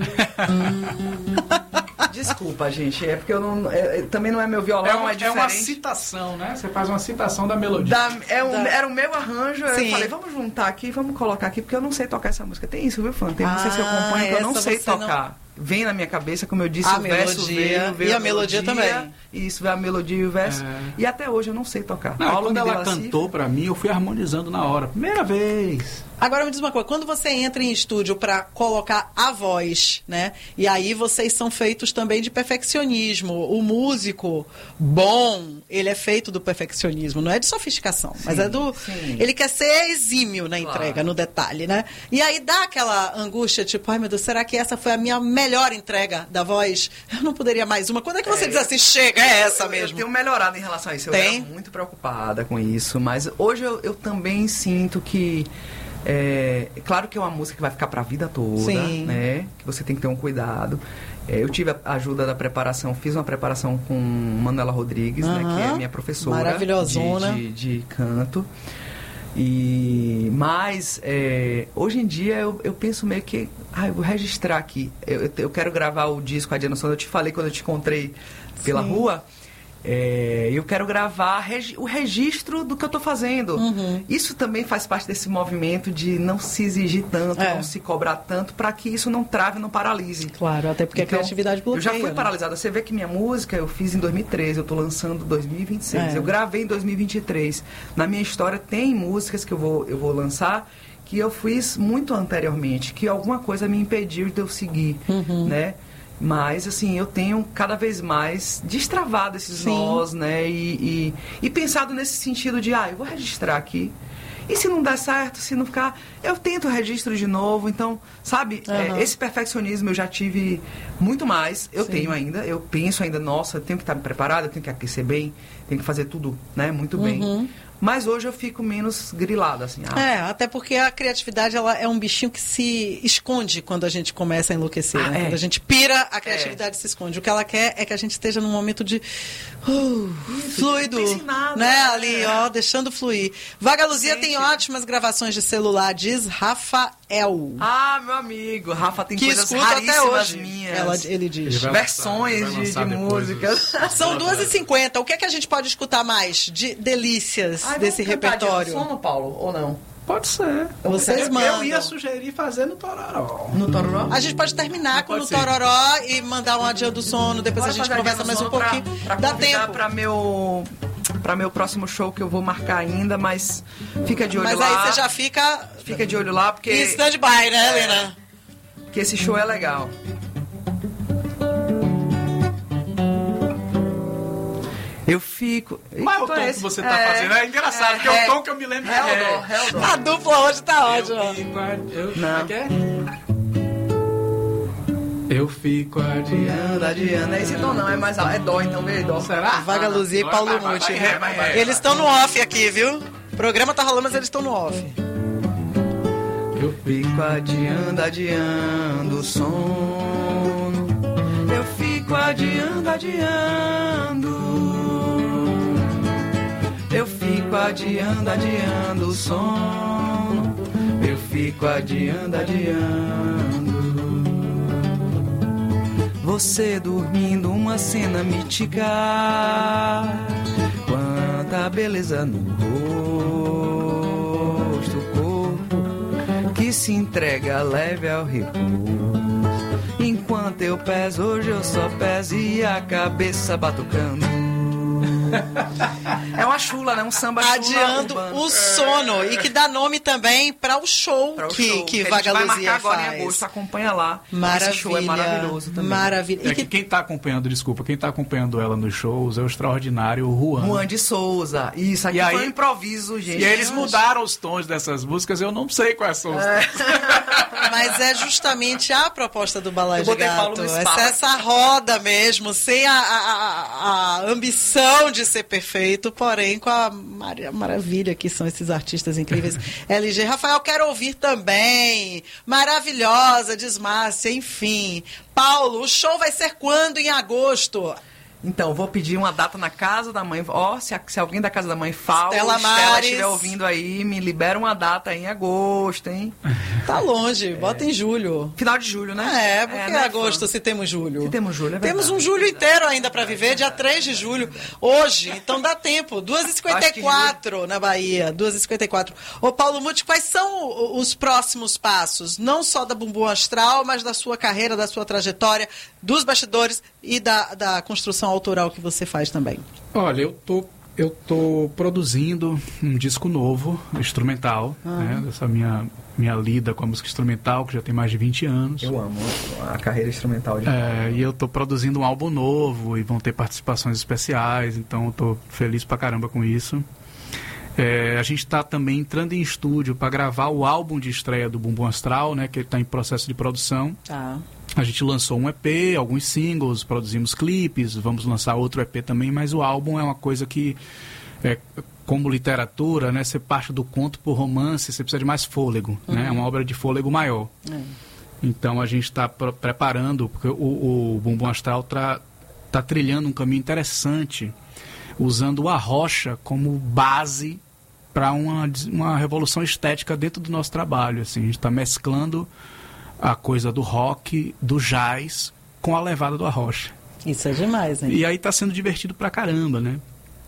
Desculpa, gente. É porque eu não... também não é meu violão, é diferente. É uma citação, né? Você faz uma citação da melodia. Era o meu arranjo. Sim. Eu falei, vamos juntar aqui, vamos colocar aqui, porque eu não sei tocar essa música. Tem isso, viu, fã? Tem música que eu acompanho que eu não sei tocar. Não... Vem na minha cabeça, como eu disse, o verso veio a melodia também. Isso, veio a melodia e o verso. E até hoje eu não sei tocar. Não, quando ela cantou pra mim, eu fui harmonizando na hora. Primeira vez. Agora me diz uma coisa, quando você entra em estúdio para colocar a voz, né? E aí vocês são feitos também de perfeccionismo. O músico bom, ele é feito do perfeccionismo, não é de sofisticação, mas é do... Sim. Ele quer ser exímio na entrega, no detalhe, né? E aí dá aquela angústia, tipo, ai meu Deus, será que essa foi a minha melhor entrega da voz? Eu não poderia mais uma. Quando é que você diz assim, chega, é essa mesmo? Eu tenho melhorado em relação a isso. Eu era muito preocupada com isso, mas hoje eu também sinto que... claro que é uma música que vai ficar para a vida toda, sim, né? Que você tem que ter um cuidado. Eu tive a ajuda da preparação, fiz uma preparação com Manuela Rodrigues, né? Que é minha professora maravilhosona de canto. Mas hoje em dia eu penso meio que eu vou registrar aqui. Eu quero gravar o disco A Diana Sonora. Eu te falei quando eu te encontrei pela rua. Eu quero gravar o registro do que eu estou fazendo. Isso também faz parte desse movimento de não se exigir tanto, não se cobrar tanto, para que isso não trave, não paralise. Claro, até porque então, a criatividade bloqueia. Eu já fui paralisada. Você vê que minha música eu fiz em 2013, eu estou lançando em 2026. Eu gravei em 2023. Na minha história tem músicas que eu vou lançar que eu fiz muito anteriormente, que alguma coisa me impediu de eu seguir, né? Mas, assim, eu tenho cada vez mais destravado esses nós, né? E pensado nesse sentido de, eu vou registrar aqui. E se não der certo, se não ficar... Eu tento registro de novo. Então, sabe? Esse perfeccionismo eu já tive muito mais. Eu tenho ainda. Eu penso ainda, nossa, eu tenho que estar preparado, eu tenho que aquecer bem, tenho que fazer tudo, né? Muito bem. Mas hoje eu fico menos grilada, assim. Até porque a criatividade, ela é um bichinho que se esconde quando a gente começa a enlouquecer, né? Quando a gente pira, a criatividade se esconde. O que ela quer é que a gente esteja num momento de fluido, né? Ali, deixando fluir. Vaga Luzia tem ótimas gravações de celular, diz Rafael. Meu amigo. Rafa tem coisas raríssimas até hoje. Minhas. Ele diz. Versões de músicas. São 2h50. O que é que a gente pode escutar mais de delícias desse repertório? Sono, Paulo, ou não? Pode ser. Vocês mandam. Eu ia sugerir fazer no Tororó. No Tororó? A gente pode terminar com o Tororó e mandar um adiante do sono. Depois a gente conversa mais um pouquinho. Dá tempo. Para meu próximo show que eu vou marcar ainda, mas fica de olho lá. Mas aí você já fica... Fica de olho lá, porque... Em stand-by, né, Helena? Que esse show é legal. Eu fico... Mas o tom que você tá fazendo é engraçado, porque é o tom que eu me lembro. A dupla hoje tá ótima. Eu fico adiando. É esse tom não, é mais alto. É dó, então vê dó. Será? Vaga Luzia e Paulo Muti. Eles estão no off aqui, viu? O programa tá rolando, mas eles estão no off. Eu fico adiando o sono. Eu fico fico adiando, eu fico adiando o sono, eu fico adiando. Você dormindo, uma cena mítica, quanta beleza no rosto, corpo que se entrega leve ao repouso. Enquanto eu peso, hoje eu só peso e a cabeça batucando. É uma chula, né? Um samba chula. Adiando o sono. E que dá nome também para o show que Vaga Luzia faz. Vai marcar agora em agosto, acompanha lá. Maravilha. Esse show é maravilhoso também. Maravilha. É que quem tá acompanhando, quem tá acompanhando ela nos shows é o extraordinário Juan de Souza. Isso, aqui foi um improviso, gente. E aí eles mudaram os tons dessas músicas, eu não sei quais são os tons. Mas é justamente a proposta do Balaio de Gato. Essa roda mesmo, sem a ambição de ser perfeito, porém com a maravilha que são esses artistas incríveis. LG, Rafael, quero ouvir também. Maravilhosa, diz Márcia, enfim. Paulo, o show vai ser quando? Em agosto? Então, vou pedir uma data na casa da mãe. Se alguém da casa da mãe fala, Estela estiver ouvindo aí, me libera uma data aí em agosto, hein? Tá longe, bota em julho. Final de julho, né? Porque agosto se temos julho. Se temos julho, é verdade. Temos um julho inteiro ainda pra viver, dia 3 de julho, hoje, então dá tempo. 2h54 na Bahia, 2h54. Ô Paulo Muti, quais são os próximos passos? Não só da Bumbum Astral, mas da sua carreira, da sua trajetória, dos bastidores e da construção autoral que você faz também. Olha, eu tô produzindo um disco novo, instrumental, né, dessa minha lida com a música instrumental, que já tem mais de 20 anos. Eu amo a carreira instrumental. E eu tô produzindo um álbum novo e vão ter participações especiais, então eu tô feliz pra caramba com isso. A gente está também entrando em estúdio para gravar o álbum de estreia do Bumbum Astral, né, que está em processo de produção. A gente lançou um EP, alguns singles, produzimos clipes, vamos lançar outro EP também, mas o álbum é uma coisa que, como literatura, né, você parte do conto por romance, você precisa de mais fôlego, né, é uma obra de fôlego maior. Então a gente está preparando, porque o Bumbum Astral tá trilhando um caminho interessante, usando o arrocha como base para uma revolução estética dentro do nosso trabalho. Assim, a gente está mesclando a coisa do rock, do jazz, com a levada do arrocha. Isso é demais, hein? E aí tá sendo divertido pra caramba, né?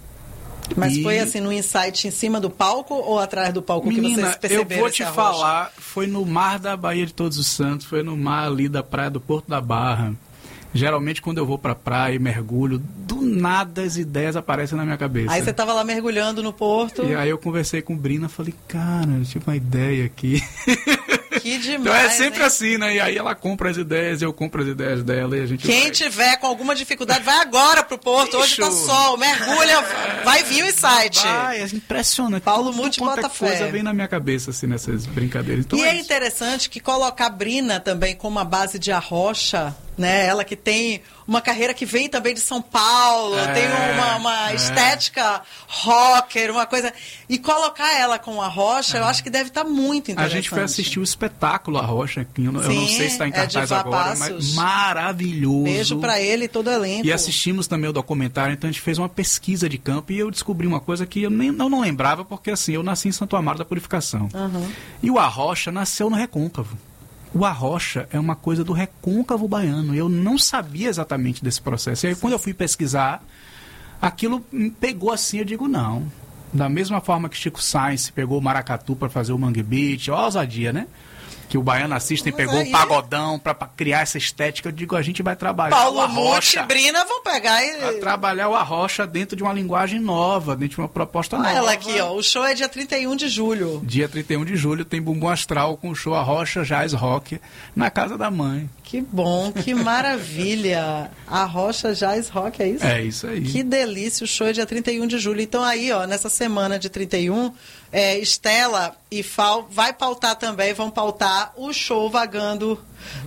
Mas foi assim, no insight em cima do palco ou atrás do palco, menina, que vocês perceberam? Eu vou te falar, foi no mar da Baía de Todos os Santos, foi no mar ali da praia do Porto da Barra. Geralmente, quando eu vou pra praia e mergulho, do nada as ideias aparecem na minha cabeça. Aí você tava lá mergulhando no porto. E aí eu conversei com o Brina, falei, cara, eu tive uma ideia aqui. Que demais, então é sempre hein? assim, né? E aí ela compra as ideias, eu compro as ideias dela e a gente Quem tiver com alguma dificuldade, vai agora pro porto. Hoje tá sol, mergulha, vai vir o insight. Vai, é impressionante. Paulo Muti bota fé. Coisa vem na minha cabeça, assim, nessas brincadeiras. Então, e é interessante que colocar Brina também como uma base de arrocha, né? Ela que tem uma carreira que vem também de São Paulo, tem uma estética rocker, uma coisa... E colocar ela com a Rocha, eu acho que deve estar muito interessante. A gente foi assistir o espetáculo A Rocha, que eu não sei se está em cartaz agora, mas maravilhoso. Beijo pra ele e todo o elenco. E assistimos também o documentário, então a gente fez uma pesquisa de campo e eu descobri uma coisa que eu não lembrava, porque assim, eu nasci em Santo Amaro da Purificação. E o A Rocha nasceu no Recôncavo. O arrocha é uma coisa do recôncavo baiano. Eu não sabia exatamente desse processo. E aí, quando eu fui pesquisar, aquilo me pegou assim. Eu digo, não. Da mesma forma que Chico Sainz pegou o maracatu para fazer o Mangue Beat, ó a ousadia, né? Que o Baiano Assistem pegou o pagodão para criar essa estética. Eu digo, a gente vai trabalhar Paulo Muti e Brina vão pegar e... Vai trabalhar o arrocha dentro de uma linguagem nova, dentro de uma proposta nova. Ela aqui, ó, o show é dia 31 de julho. Dia 31 de julho tem Bumbum Astral com o show Arrocha Jazz Rock na casa da mãe. Que bom, que maravilha. Arrocha Jazz Rock, é isso? É isso aí. Que delícia, o show é dia 31 de julho. Então aí, ó, nessa semana de 31, Estela e Fal vai pautar também, vão pautar o show Vagando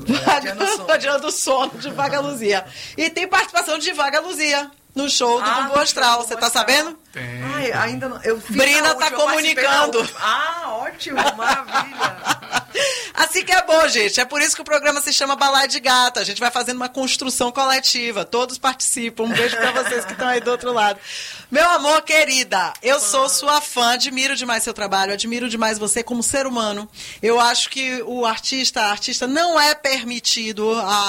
o Sono de Vaga Luzia. E tem participação de Vaga Luzia no show do Bumbum Astral, você tá sabendo? Tem. Ai, ainda não. Eu fiz Brina tá comunicando. Ótimo, maravilha. Assim que é bom, gente. É por isso que o programa se chama Balaio de Gato. A gente vai fazendo uma construção coletiva. Todos participam. Um beijo pra vocês que estão aí do outro lado. Meu amor, querida, eu sou sua fã, admiro demais seu trabalho, admiro demais você como ser humano. Eu acho que a artista não é permitido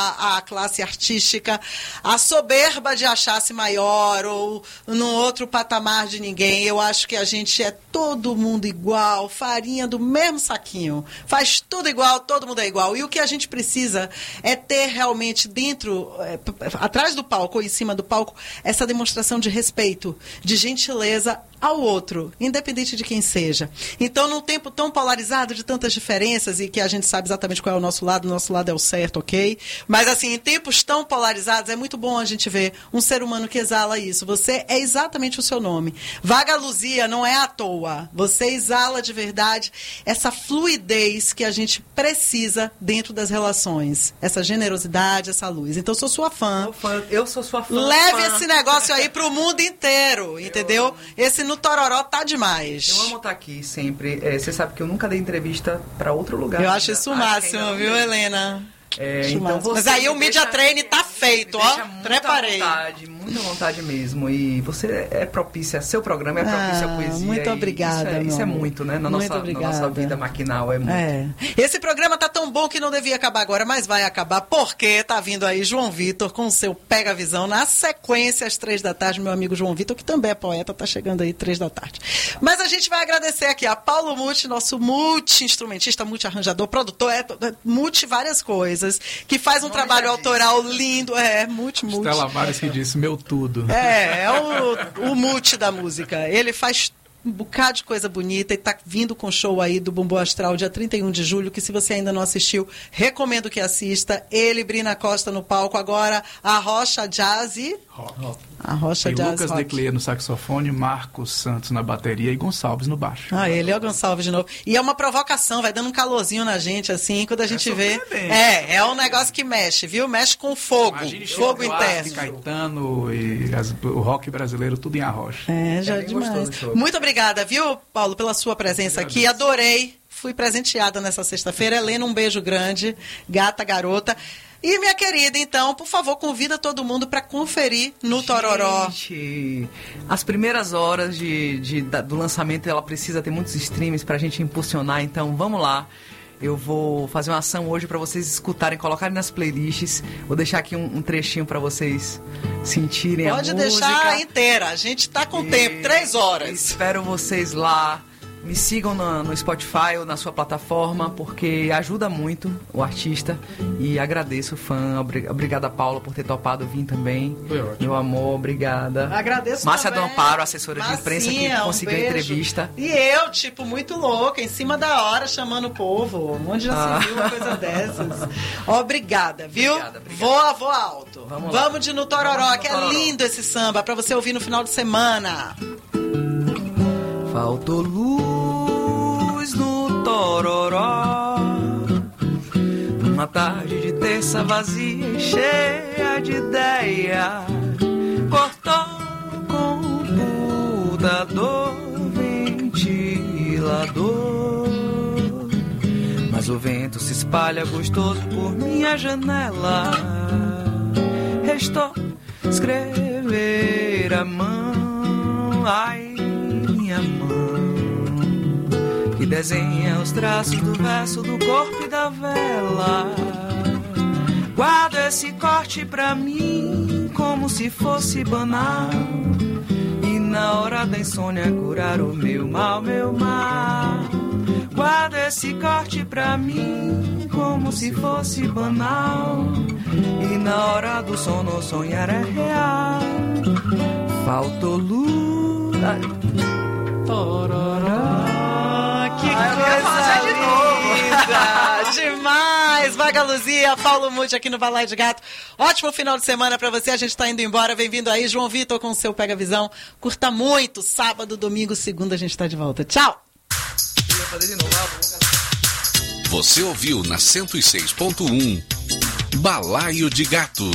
a classe artística, a soberba de achar-se maior ou num outro patamar de ninguém. Eu acho que a gente é todo mundo igual, farinha do mesmo saquinho. Faz tudo igual, todo mundo é igual. E o que a gente precisa é ter realmente dentro, atrás do palco ou em cima do palco, essa demonstração de respeito, de gentileza ao outro, independente de quem seja. Então, num tempo tão polarizado, de tantas diferenças, e que a gente sabe exatamente qual é o nosso lado é o certo, ok? Mas, assim, em tempos tão polarizados, é muito bom a gente ver um ser humano que exala isso. Você é exatamente o seu nome. Vaga Luzia não é à toa. Você exala de verdade essa fluidez que a gente precisa dentro das relações. Essa generosidade, essa luz. Então, eu sou sua fã. Eu sou sua fã. Leve esse negócio aí pro mundo inteiro, entendeu? Esse no Tororó tá demais. Eu amo estar aqui sempre. Você sabe que eu nunca dei entrevista para outro lugar. Eu acho isso o máximo, viu, Helena? Então mas aí o Media Train tá feito, ó. Preparei. Muita vontade mesmo. E você é propícia, seu programa é propício à poesia. Muito obrigada. Isso é muito, né? Na nossa vida maquinal é muito. Esse programa tá tão bom que não devia acabar agora, mas vai acabar, porque tá vindo aí João Vitor com o seu Pega Visão. Na sequência, às 3 da tarde, meu amigo João Vitor, que também é poeta, tá chegando aí 3 da tarde. Mas a gente vai agradecer aqui a Paulo Muti, nosso multi-instrumentista, multi-arranjador, produtor, multi várias coisas, que faz um trabalho autoral lindo. Multi. Estela Vares que disse, meu tudo. É o multi da música. Ele faz um bocado de coisa bonita e tá vindo com show aí do Bumbum Astral, dia 31 de julho, que se você ainda não assistiu, recomendo que assista. Ele, Brina Costa no palco, agora a Rocha Jazz e... A Rocha e Jazz Lucas Rock. Declier no saxofone, Marcos Santos na bateria e Gonçalves no baixo. Ele é o Gonçalves de novo. E é uma provocação, vai dando um calorzinho na gente, assim, quando a gente vê. É um negócio que mexe, viu? Mexe com fogo. Imagine fogo interno. Caetano e o rock brasileiro, tudo em arrocha. Já é demais. Muito obrigada, viu, Paulo, pela sua presença aqui. Adorei. Fui presenteada nessa sexta-feira. Helena, um beijo grande. Gata, garota. E, minha querida, então, por favor, convida todo mundo para conferir no Tororó. Gente, as primeiras horas do lançamento, ela precisa ter muitos streams para a gente impulsionar, então vamos lá. Eu vou fazer uma ação hoje para vocês escutarem, colocarem nas playlists. Vou deixar aqui um trechinho para vocês sentirem a música. Pode deixar inteira, a gente tá com tempo, 3 horas. Espero vocês lá. Me sigam no Spotify ou na sua plataforma, porque ajuda muito o artista. E agradeço, fã. Obrigada, Paula, por ter topado vir também. Foi ótimo. Meu amor, obrigada. Agradeço Márcia também. do Amparo, assessora de imprensa, que conseguiu a entrevista. E eu, muito louca, em cima da hora, chamando o povo. Onde já se viu uma coisa dessas? Obrigada, viu? Obrigada. Voa alto. Vamos de No Tororó, que é lindo esse samba, pra você ouvir no final de semana. Faltou luz no Tororó, numa tarde de terça vazia e cheia de ideia. Cortou o computador, ventilador, mas o vento se espalha gostoso por minha janela. Restou escrever a mão, ai, minha mão, que desenha os traços do verso do corpo e da vela. Guarda esse corte pra mim como se fosse banal, e na hora da insônia curar o meu mal, meu mal. Guarda esse corte pra mim como se fosse banal, e na hora do sono sonhar é real. Faltou luz. Tororó, que coisa linda! Demais! Vaga Luzia, Paulo Muti aqui no Balaio de Gato. Ótimo final de semana pra você, a gente tá indo embora. Bem-vindo aí, João Vitor, com o seu Pega Visão. Curta muito, sábado, domingo, segunda a gente tá de volta. Tchau! Você ouviu na 106.1 Balaio de Gato.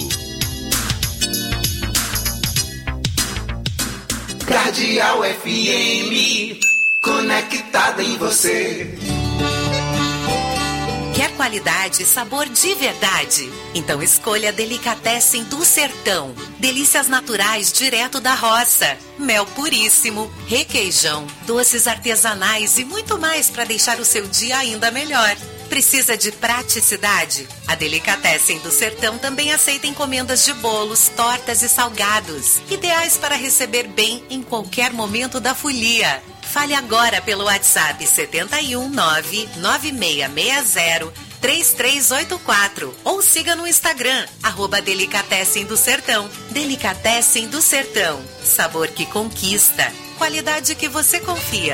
Cardeal FM, conectada em você. Quer qualidade e sabor de verdade. Então escolha Delicatessen do Sertão. Delícias naturais direto da roça. Mel puríssimo, requeijão, doces artesanais e muito mais para deixar o seu dia ainda melhor. Precisa de praticidade? A Delicatessen do Sertão também aceita encomendas de bolos, tortas e salgados, ideais para receber bem em qualquer momento da folia. Fale agora pelo WhatsApp 71996603384 ou siga no Instagram, @Delicatessen do Sertão. Delicatessen do Sertão. Sabor que conquista. Qualidade que você confia.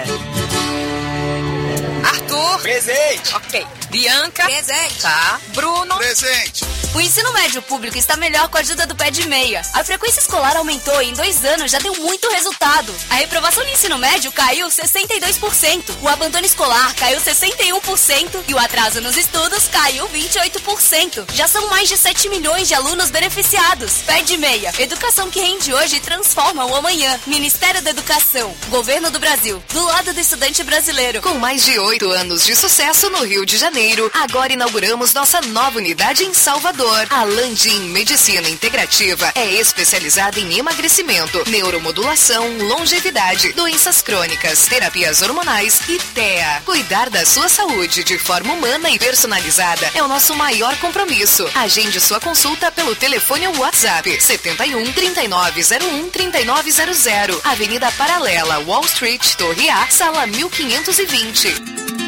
Arthur. Presente. Ok. Bianca. Presente. Tá. Bruno. Presente. O ensino médio público está melhor com a ajuda do Pé de Meia. A frequência escolar aumentou e em 2 anos já deu muito resultado. A reprovação no ensino médio caiu 62%. O abandono escolar caiu 61% e o atraso nos estudos caiu 28%. Já são mais de 7 milhões de alunos beneficiados. Pé de Meia. Educação que rende hoje e transforma o amanhã. Ministério da Educação. Governo do Brasil. Do lado do estudante brasileiro. Com mais de 8 anos de sucesso no Rio de Janeiro, agora inauguramos nossa nova unidade em Salvador. A Landim Medicina Integrativa é especializada em emagrecimento, neuromodulação, longevidade, doenças crônicas, terapias hormonais e TEA. Cuidar da sua saúde de forma humana e personalizada é o nosso maior compromisso. Agende sua consulta pelo telefone ou WhatsApp 71 3901 3900, Avenida Paralela, Wall Street, Torre A, sala 1520.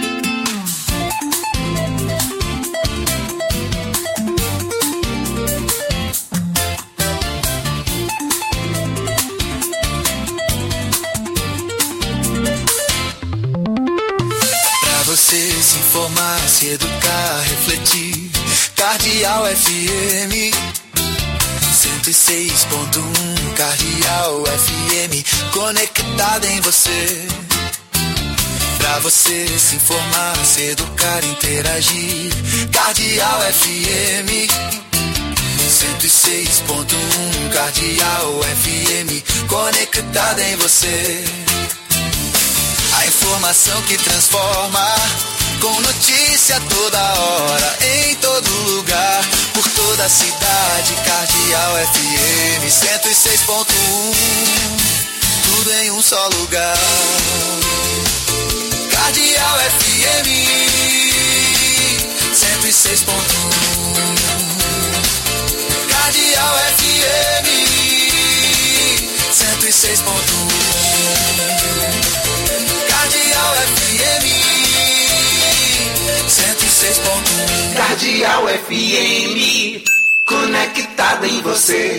Você se informar, se educar, refletir. Cardeal FM 106.1. Cardeal FM conectada em você. Pra você se informar, se educar, interagir. Cardeal FM 106.1. Cardeal FM conectada em você. A informação que transforma, com notícia toda hora, em todo lugar, por toda a cidade. Cardeal FM 106.1, tudo em um só lugar. Cardeal FM 106.1. Cardeal FM 106.1. Cardeal FM 106.1. Cardeal FM, conectada em você.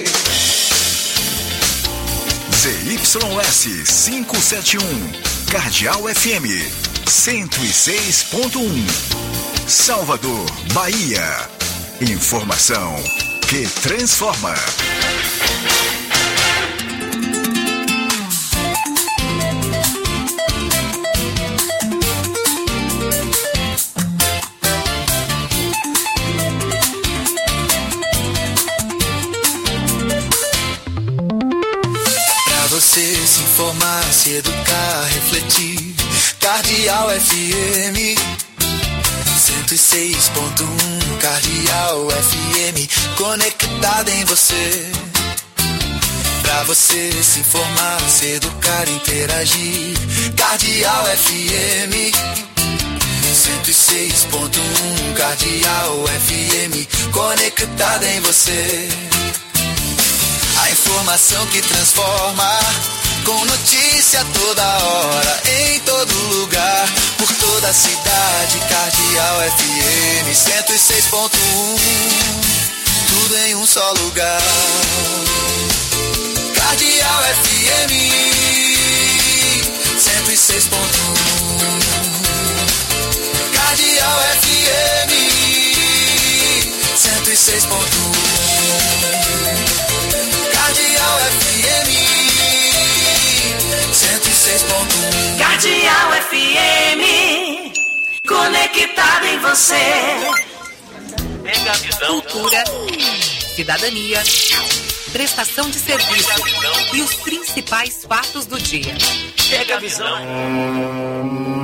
ZYS 571, Cardeal FM 106.1. Salvador, Bahia. Informação que transforma. Você se informar, se educar, refletir. Cardeal FM 106.1. Cardeal FM conectada em você. Pra você se informar, se educar, interagir. Cardeal FM 106.1. Cardeal FM conectada em você. A informação que transforma, com notícia toda hora, em todo lugar, por toda a cidade. Cardeal FM 106.1, tudo em um só lugar. Cardeal FM 106.1. Cardeal FM 106.1. Cardeal FM 106.1. Cardeal FM, conectada em você. Cultura, cidadania, prestação de serviço e os principais fatos do dia. Pega a visão.